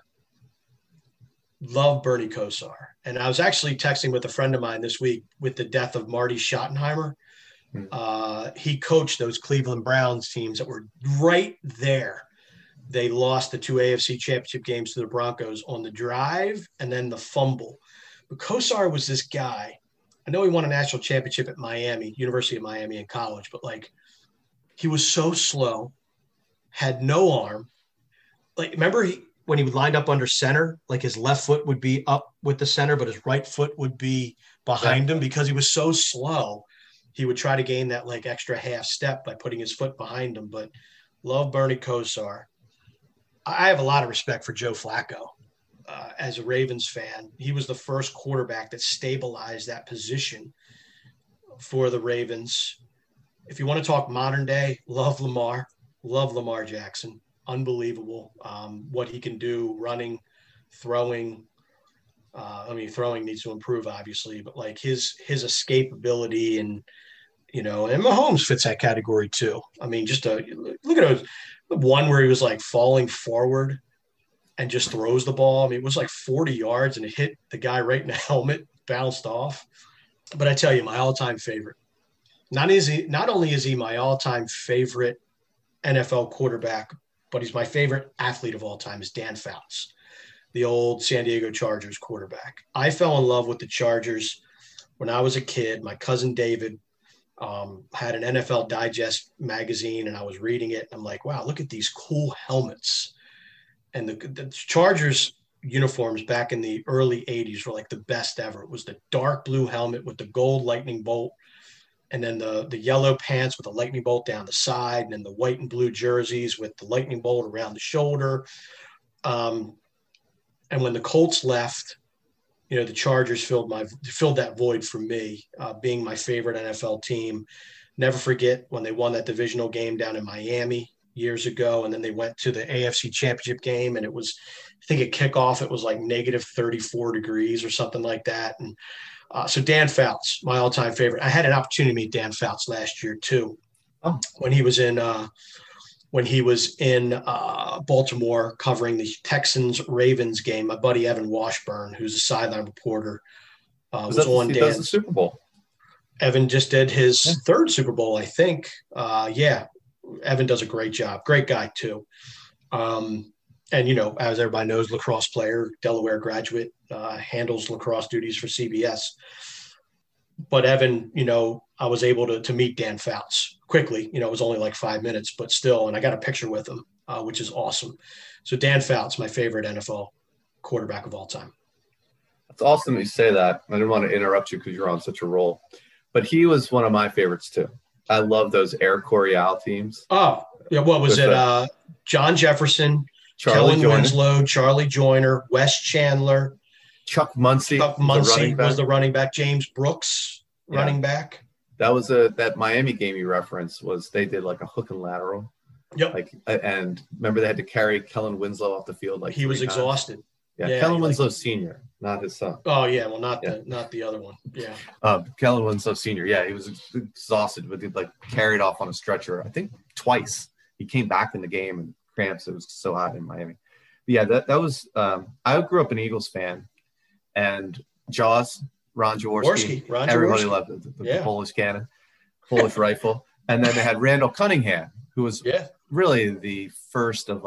Love Bernie Kosar. And I was actually texting with a friend of mine this week with the death of Marty Schottenheimer. He coached those Cleveland Browns teams that were right there. They lost the 2 AFC championship games to the Broncos on the drive and then the fumble. But Kosar was this guy. I know he won a national championship at Miami, University of Miami in college, but he was so slow, had no arm. Remember when he would line up under center, his left foot would be up with the center, but his right foot would be behind him because he was so slow. He would try to gain that extra half step by putting his foot behind him. But love Bernie Kosar. I have a lot of respect for Joe Flacco. As a Ravens fan, he was the first quarterback that stabilized that position for the Ravens. If you want to talk modern day, love Lamar Jackson. Unbelievable what he can do running, throwing. Throwing needs to improve, obviously, but his escapability and Mahomes fits that category too. I mean, just look at one where he was falling forward and just throws the ball. I mean, it was like 40 yards and it hit the guy right in the helmet, bounced off. But I tell you, my all-time favorite. Not only is he my all-time favorite NFL quarterback, but he's my favorite athlete of all time, is Dan Fouts, the old San Diego Chargers quarterback. I fell in love with the Chargers when I was a kid. My cousin David had an NFL Digest magazine, and I was reading it. And I'm like, wow, look at these cool helmets. And the Chargers uniforms back in the early 80s were like the best ever. It was the dark blue helmet with the gold lightning bolt, and then the yellow pants with the lightning bolt down the side, and then the white and blue jerseys with the lightning bolt around the shoulder. And when the Colts left, the Chargers filled that void for me, being my favorite NFL team. Never forget when they won that divisional game down in Miami years ago, and then they went to the AFC Championship game, and it was, I think at kickoff, it was like negative 34 degrees or something like that. And so Dan Fouts, my all-time favorite. I had an opportunity to meet Dan Fouts last year too, when he was in Baltimore covering the Texans-Ravens game. My buddy Evan Washburn, who's a sideline reporter, was on Dan. Does the Super Bowl. Evan just did his third Super Bowl, I think. Evan does a great job. Great guy too. And, as everybody knows, lacrosse player, Delaware graduate, handles lacrosse duties for CBS. But Evan, I was able to meet Dan Fouts quickly. It was only like 5 minutes, but still, and I got a picture with him, which is awesome. So Dan Fouts, my favorite NFL quarterback of all time. It's awesome that you say that. I didn't want to interrupt you because you're on such a roll. But he was one of my favorites too. I love those Air Coryell teams. Oh, yeah. What was it? John Jefferson, Kellen Winslow, Charlie Joyner, Wes Chandler, Chuck Muncie. Was the running back. James Brooks, running back. That was that Miami game you referenced. They did like a hook and lateral. Yep. And remember they had to carry Kellen Winslow off the field like he was exhausted. Yeah, Kellen Winslow Sr., not his son. Oh yeah, well not the other one. Yeah. Kellen Winslow Sr. Yeah, he was exhausted, but he carried off on a stretcher. I think twice. He came back in the game and cramps. It was so hot in Miami. But yeah, that was. I grew up an Eagles fan, and Jaws, Ron Jaworski. Everybody loved the Polish cannon, Polish rifle, and then they had Randall Cunningham, who was really the first of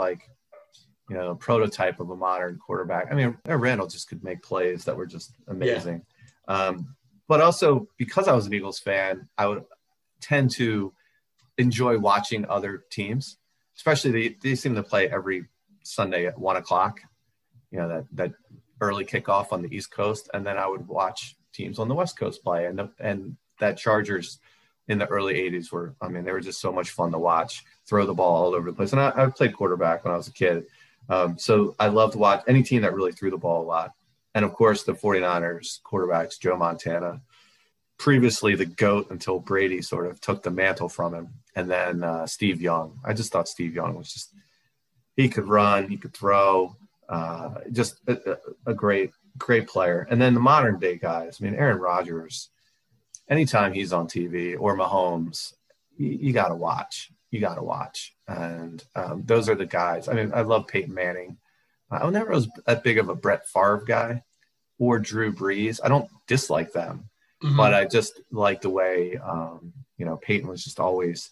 prototype of a modern quarterback. I mean, Randall just could make plays that were just amazing. But also because I was an Eagles fan, I would tend to enjoy watching other teams, especially they seem to play every Sunday at 1:00, that early kickoff on the East Coast. And then I would watch teams on the West Coast play, and that Chargers in the early 80s they were just so much fun to watch, throw the ball all over the place. And I played quarterback when I was a kid. So I loved to watch any team that really threw the ball a lot. And of course, the 49ers quarterbacks, Joe Montana, previously the GOAT until Brady sort of took the mantle from him. And then Steve Young. I just thought Steve Young was he could run, he could throw, just a great player. And then the modern day guys, Aaron Rodgers, anytime he's on TV, or Mahomes, you got to watch. And those are the guys. I love Peyton Manning. I never was that big of a Brett Favre guy or Drew Brees. I don't dislike them, but I just like the way, Peyton was just always,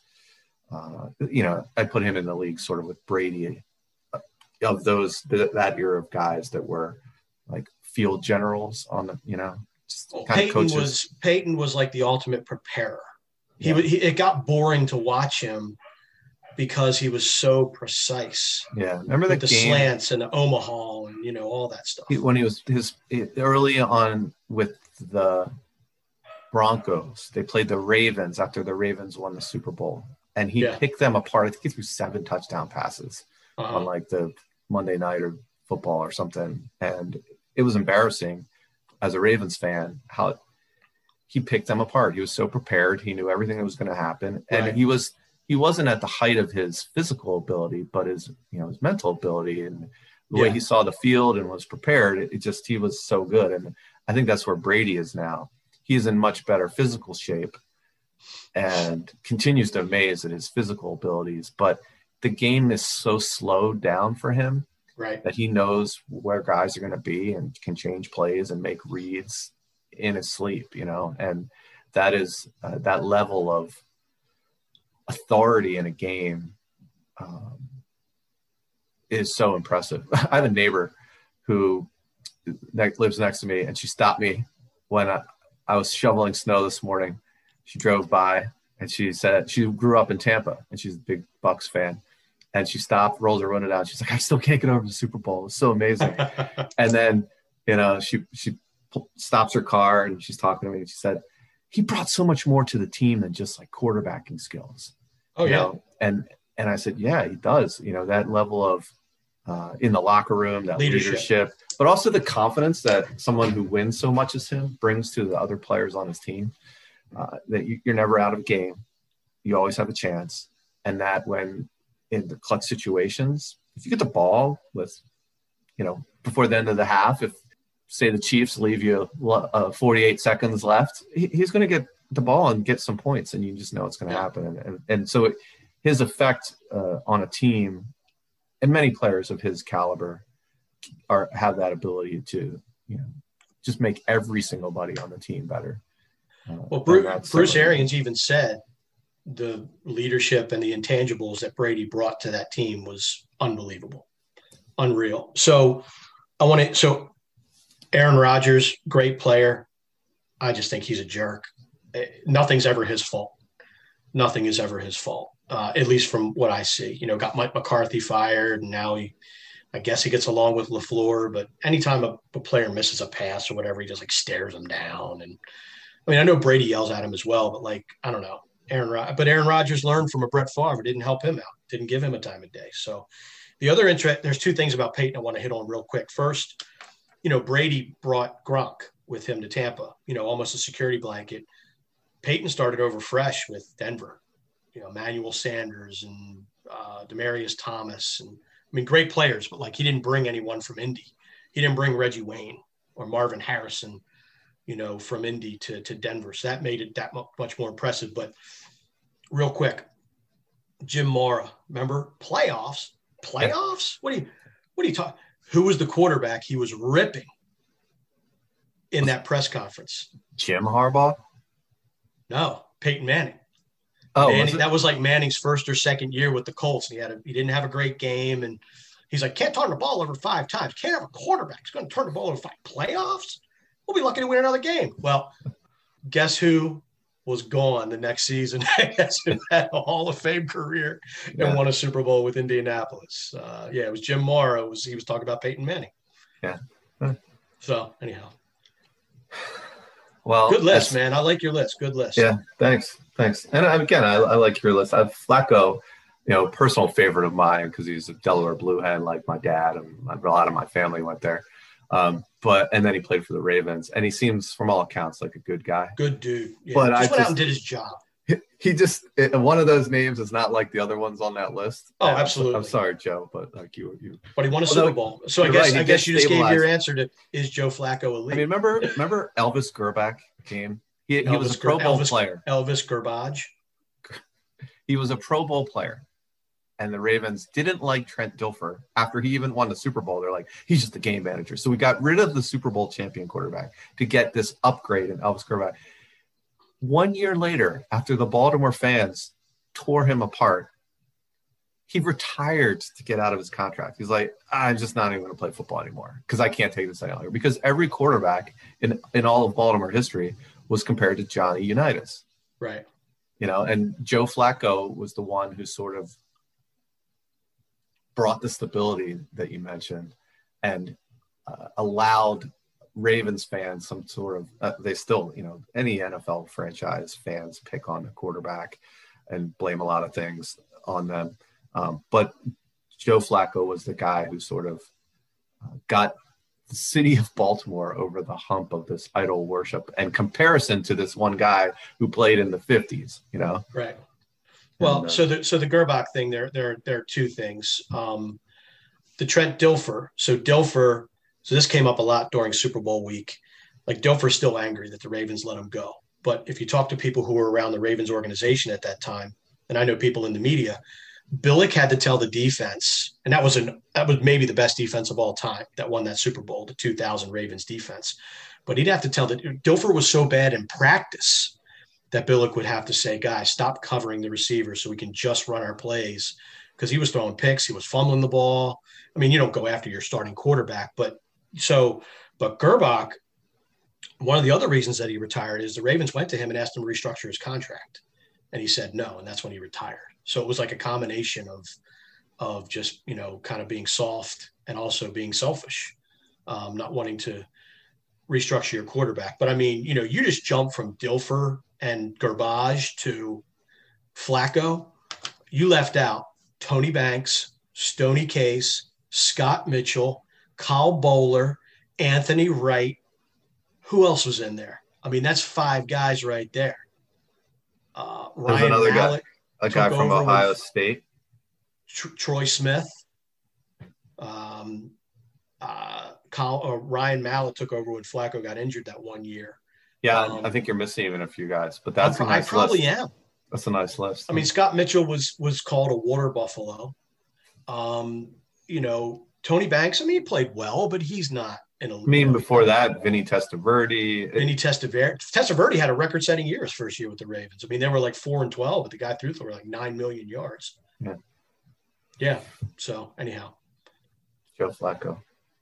I put him in the league sort of with Brady, of that era of guys that were like field generals on the, just kind of coaches. Peyton was like the ultimate preparer. It got boring to watch him because he was so precise. Yeah, remember the slants and the Omaha and all that stuff. When he was early on with the Broncos, they played the Ravens after the Ravens won the Super Bowl, and he picked them apart. I think he threw 7 touchdown passes on like the Monday Night or Football or something, and it was embarrassing as a Ravens fan how he picked them apart. He was so prepared. He knew everything that was going to happen, and he wasn't at the height of his physical ability, but his mental ability and the way he saw the field and was prepared. He was so good. And I think that's where Brady is now. He's in much better physical shape and continues to amaze at his physical abilities, but the game is so slowed down for him Right. that he knows where guys are going to be and can change plays and make reads in his sleep, and that is that level of authority in a game is so impressive. I have a neighbor who lives next to me, and she stopped me when I was shoveling snow this morning. She drove by and she said she grew up in Tampa and she's a big Bucks fan. And she stopped, rolls her window down. She's like, I still can't get over the Super Bowl. It's so amazing. And then, she stops her car and she's talking to me and she said, he brought so much more to the team than just like quarterbacking skills. Oh, yeah. And I said, yeah, he does. That level of in the locker room, that leadership, but also the confidence that someone who wins so much as him brings to the other players on his team, that you're never out of a game. You always have a chance. And that when in the clutch situations, if you get the ball with, before the end of the half, if say the Chiefs leave you 48 seconds left, he's going to get the ball and get some points, and you just know it's going to happen. And so his effect on a team, and many players of his caliber have that ability to, just make every single buddy on the team better. Well, Bruce Arians even said the leadership and the intangibles that Brady brought to that team was unbelievable, unreal. So Aaron Rodgers, great player. I just think he's a jerk. Nothing's ever his fault. Nothing is ever his fault, at least from what I see. Got Mike McCarthy fired, and now I guess he gets along with LaFleur. But anytime a player misses a pass or whatever, he just stares him down. And I know Brady yells at him as well, but I don't know. Aaron Rodgers learned from a Brett Favre. It didn't help him out. Didn't give him a time of day. So the other there's two things about Peyton I want to hit on real quick. First, Brady brought Gronk with him to Tampa, almost a security blanket. Peyton started over fresh with Denver, Emmanuel Sanders and Demaryius Thomas. And great players, but he didn't bring anyone from Indy. He didn't bring Reggie Wayne or Marvin Harrison, from Indy to Denver. So that made it that much more impressive. But real quick, Jim Mora, remember playoffs? What are you talking? Who was the quarterback he was ripping in that press conference? Jim Harbaugh? No, Peyton Manning. Oh, that was Manning's first or second year with the Colts. And he didn't have a great game. And he's like, can't turn the ball over 5 times. Can't have a quarterback. He's going to turn the ball over 5 playoffs. We'll be lucky to win another game. Well, guess who was gone the next season? Guess who had a Hall of Fame career and won a Super Bowl with Indianapolis? It was Jim Mora. He was talking about Peyton Manning. Yeah. So anyhow. Well, good list, man. I like your list. Good list. Yeah, thanks. And again, I like your list. I have Flacco, personal favorite of mine because he's a Delaware Blue Hen like my dad, and a lot of my family went there. And then he played for the Ravens, and he seems, from all accounts, like a good guy. Good dude. Yeah. But just went out and did his job. He just one of those names is not like the other ones on that list. Oh, absolutely. I'm sorry, Joe, but you. But he won a Super Bowl, so I guess you just gave your answer to is Joe Flacco elite? Remember Elvis Grbac came. He was a Pro Bowl player. Elvis Garbage. He was a Pro Bowl player. And the Ravens didn't like Trent Dilfer after he even won the Super Bowl. They're like, he's just a game manager. So we got rid of the Super Bowl champion quarterback to get this upgrade in Elvis Grbac. 1 year later, after the Baltimore fans tore him apart, he retired to get out of his contract. He's like, I'm just not even going to play football anymore because I can't take this any longer. Because every quarterback in all of Baltimore history was compared to Johnny Unitas. Right. And Joe Flacco was the one who sort of brought the stability that you mentioned and allowed Ravens fans some sort of they still, any NFL franchise fans pick on the quarterback and blame a lot of things on them. But Joe Flacco was the guy who sort of got the city of Baltimore over the hump of this idol worship and comparison to this one guy who played in the 50s, Right. Well, so the Grbac thing, there are two things. The Trent Dilfer. So this came up a lot during Super Bowl week. Dilfer's still angry that the Ravens let him go. But if you talk to people who were around the Ravens organization at that time, and I know people in the media, Billick had to tell the defense, and that was maybe the best defense of all time that won that Super Bowl, the 2000 Ravens defense. But he'd have to tell that Dilfer was so bad in practice that Billick would have to say, guys, stop covering the receiver so we can just run our plays, because he was throwing picks. He was fumbling the ball. I mean, you don't go after your starting quarterback. But Gerbach, one of the other reasons that he retired is the Ravens went to him and asked him to restructure his contract. And he said no, and that's when he retired. So it was like a combination of just, kind of being soft and also being selfish, not wanting to restructure your quarterback. But I mean, you just jump from Dilfer and Garbage to Flacco. You left out Tony Banks, Stoney Case, Scott Mitchell, Kyle Bowler, Anthony Wright. Who else was in there? I mean, that's 5 guys right there. There's Ryan another Mallett, guy, a guy from Ohio State. Troy Smith. Ryan Mallett took over when Flacco got injured that one year. Yeah, I think you're missing even a few guys, but that's a nice list. I probably am. That's a nice list. I mean, Scott Mitchell was called a water buffalo. Tony Banks, he played well, but he's not before that, Vinny Testaverde. Testaverde had a record-setting year his first year with the Ravens. I mean, they were like 4-12, but the guy threw for like 9 million yards. Yeah. So anyhow, Joe Flacco.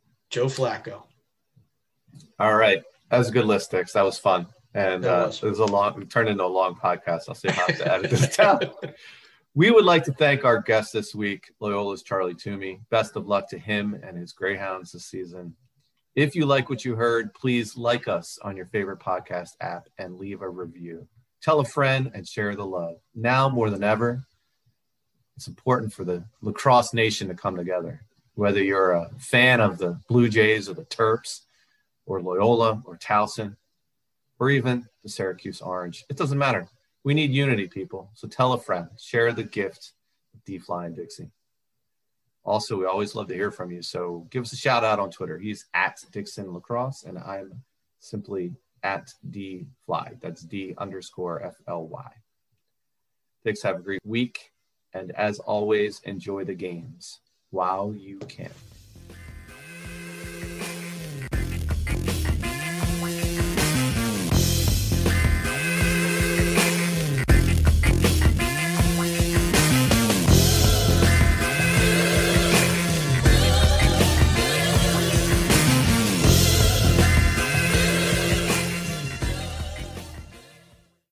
All right, that was a good list, Dix. That was fun, and it was we turned into a long podcast. I'll see how to edit this down. We would like to thank our guest this week, Loyola's Charlie Toomey. Best of luck to him and his Greyhounds this season. If you like what you heard, please like us on your favorite podcast app and leave a review. Tell a friend and share the love. Now more than ever, it's important for the lacrosse nation to come together. Whether you're a fan of the Blue Jays or the Terps or Loyola or Towson or even the Syracuse Orange, it doesn't matter. We need unity, people. So tell a friend. Share the gift of D-Fly and Dixie. Also, we always love to hear from you. So give us a shout out on Twitter. He's at Dixon Lacrosse, and I'm simply at D-Fly. That's D_FLY. Dix, have a great week. And as always, enjoy the games while you can.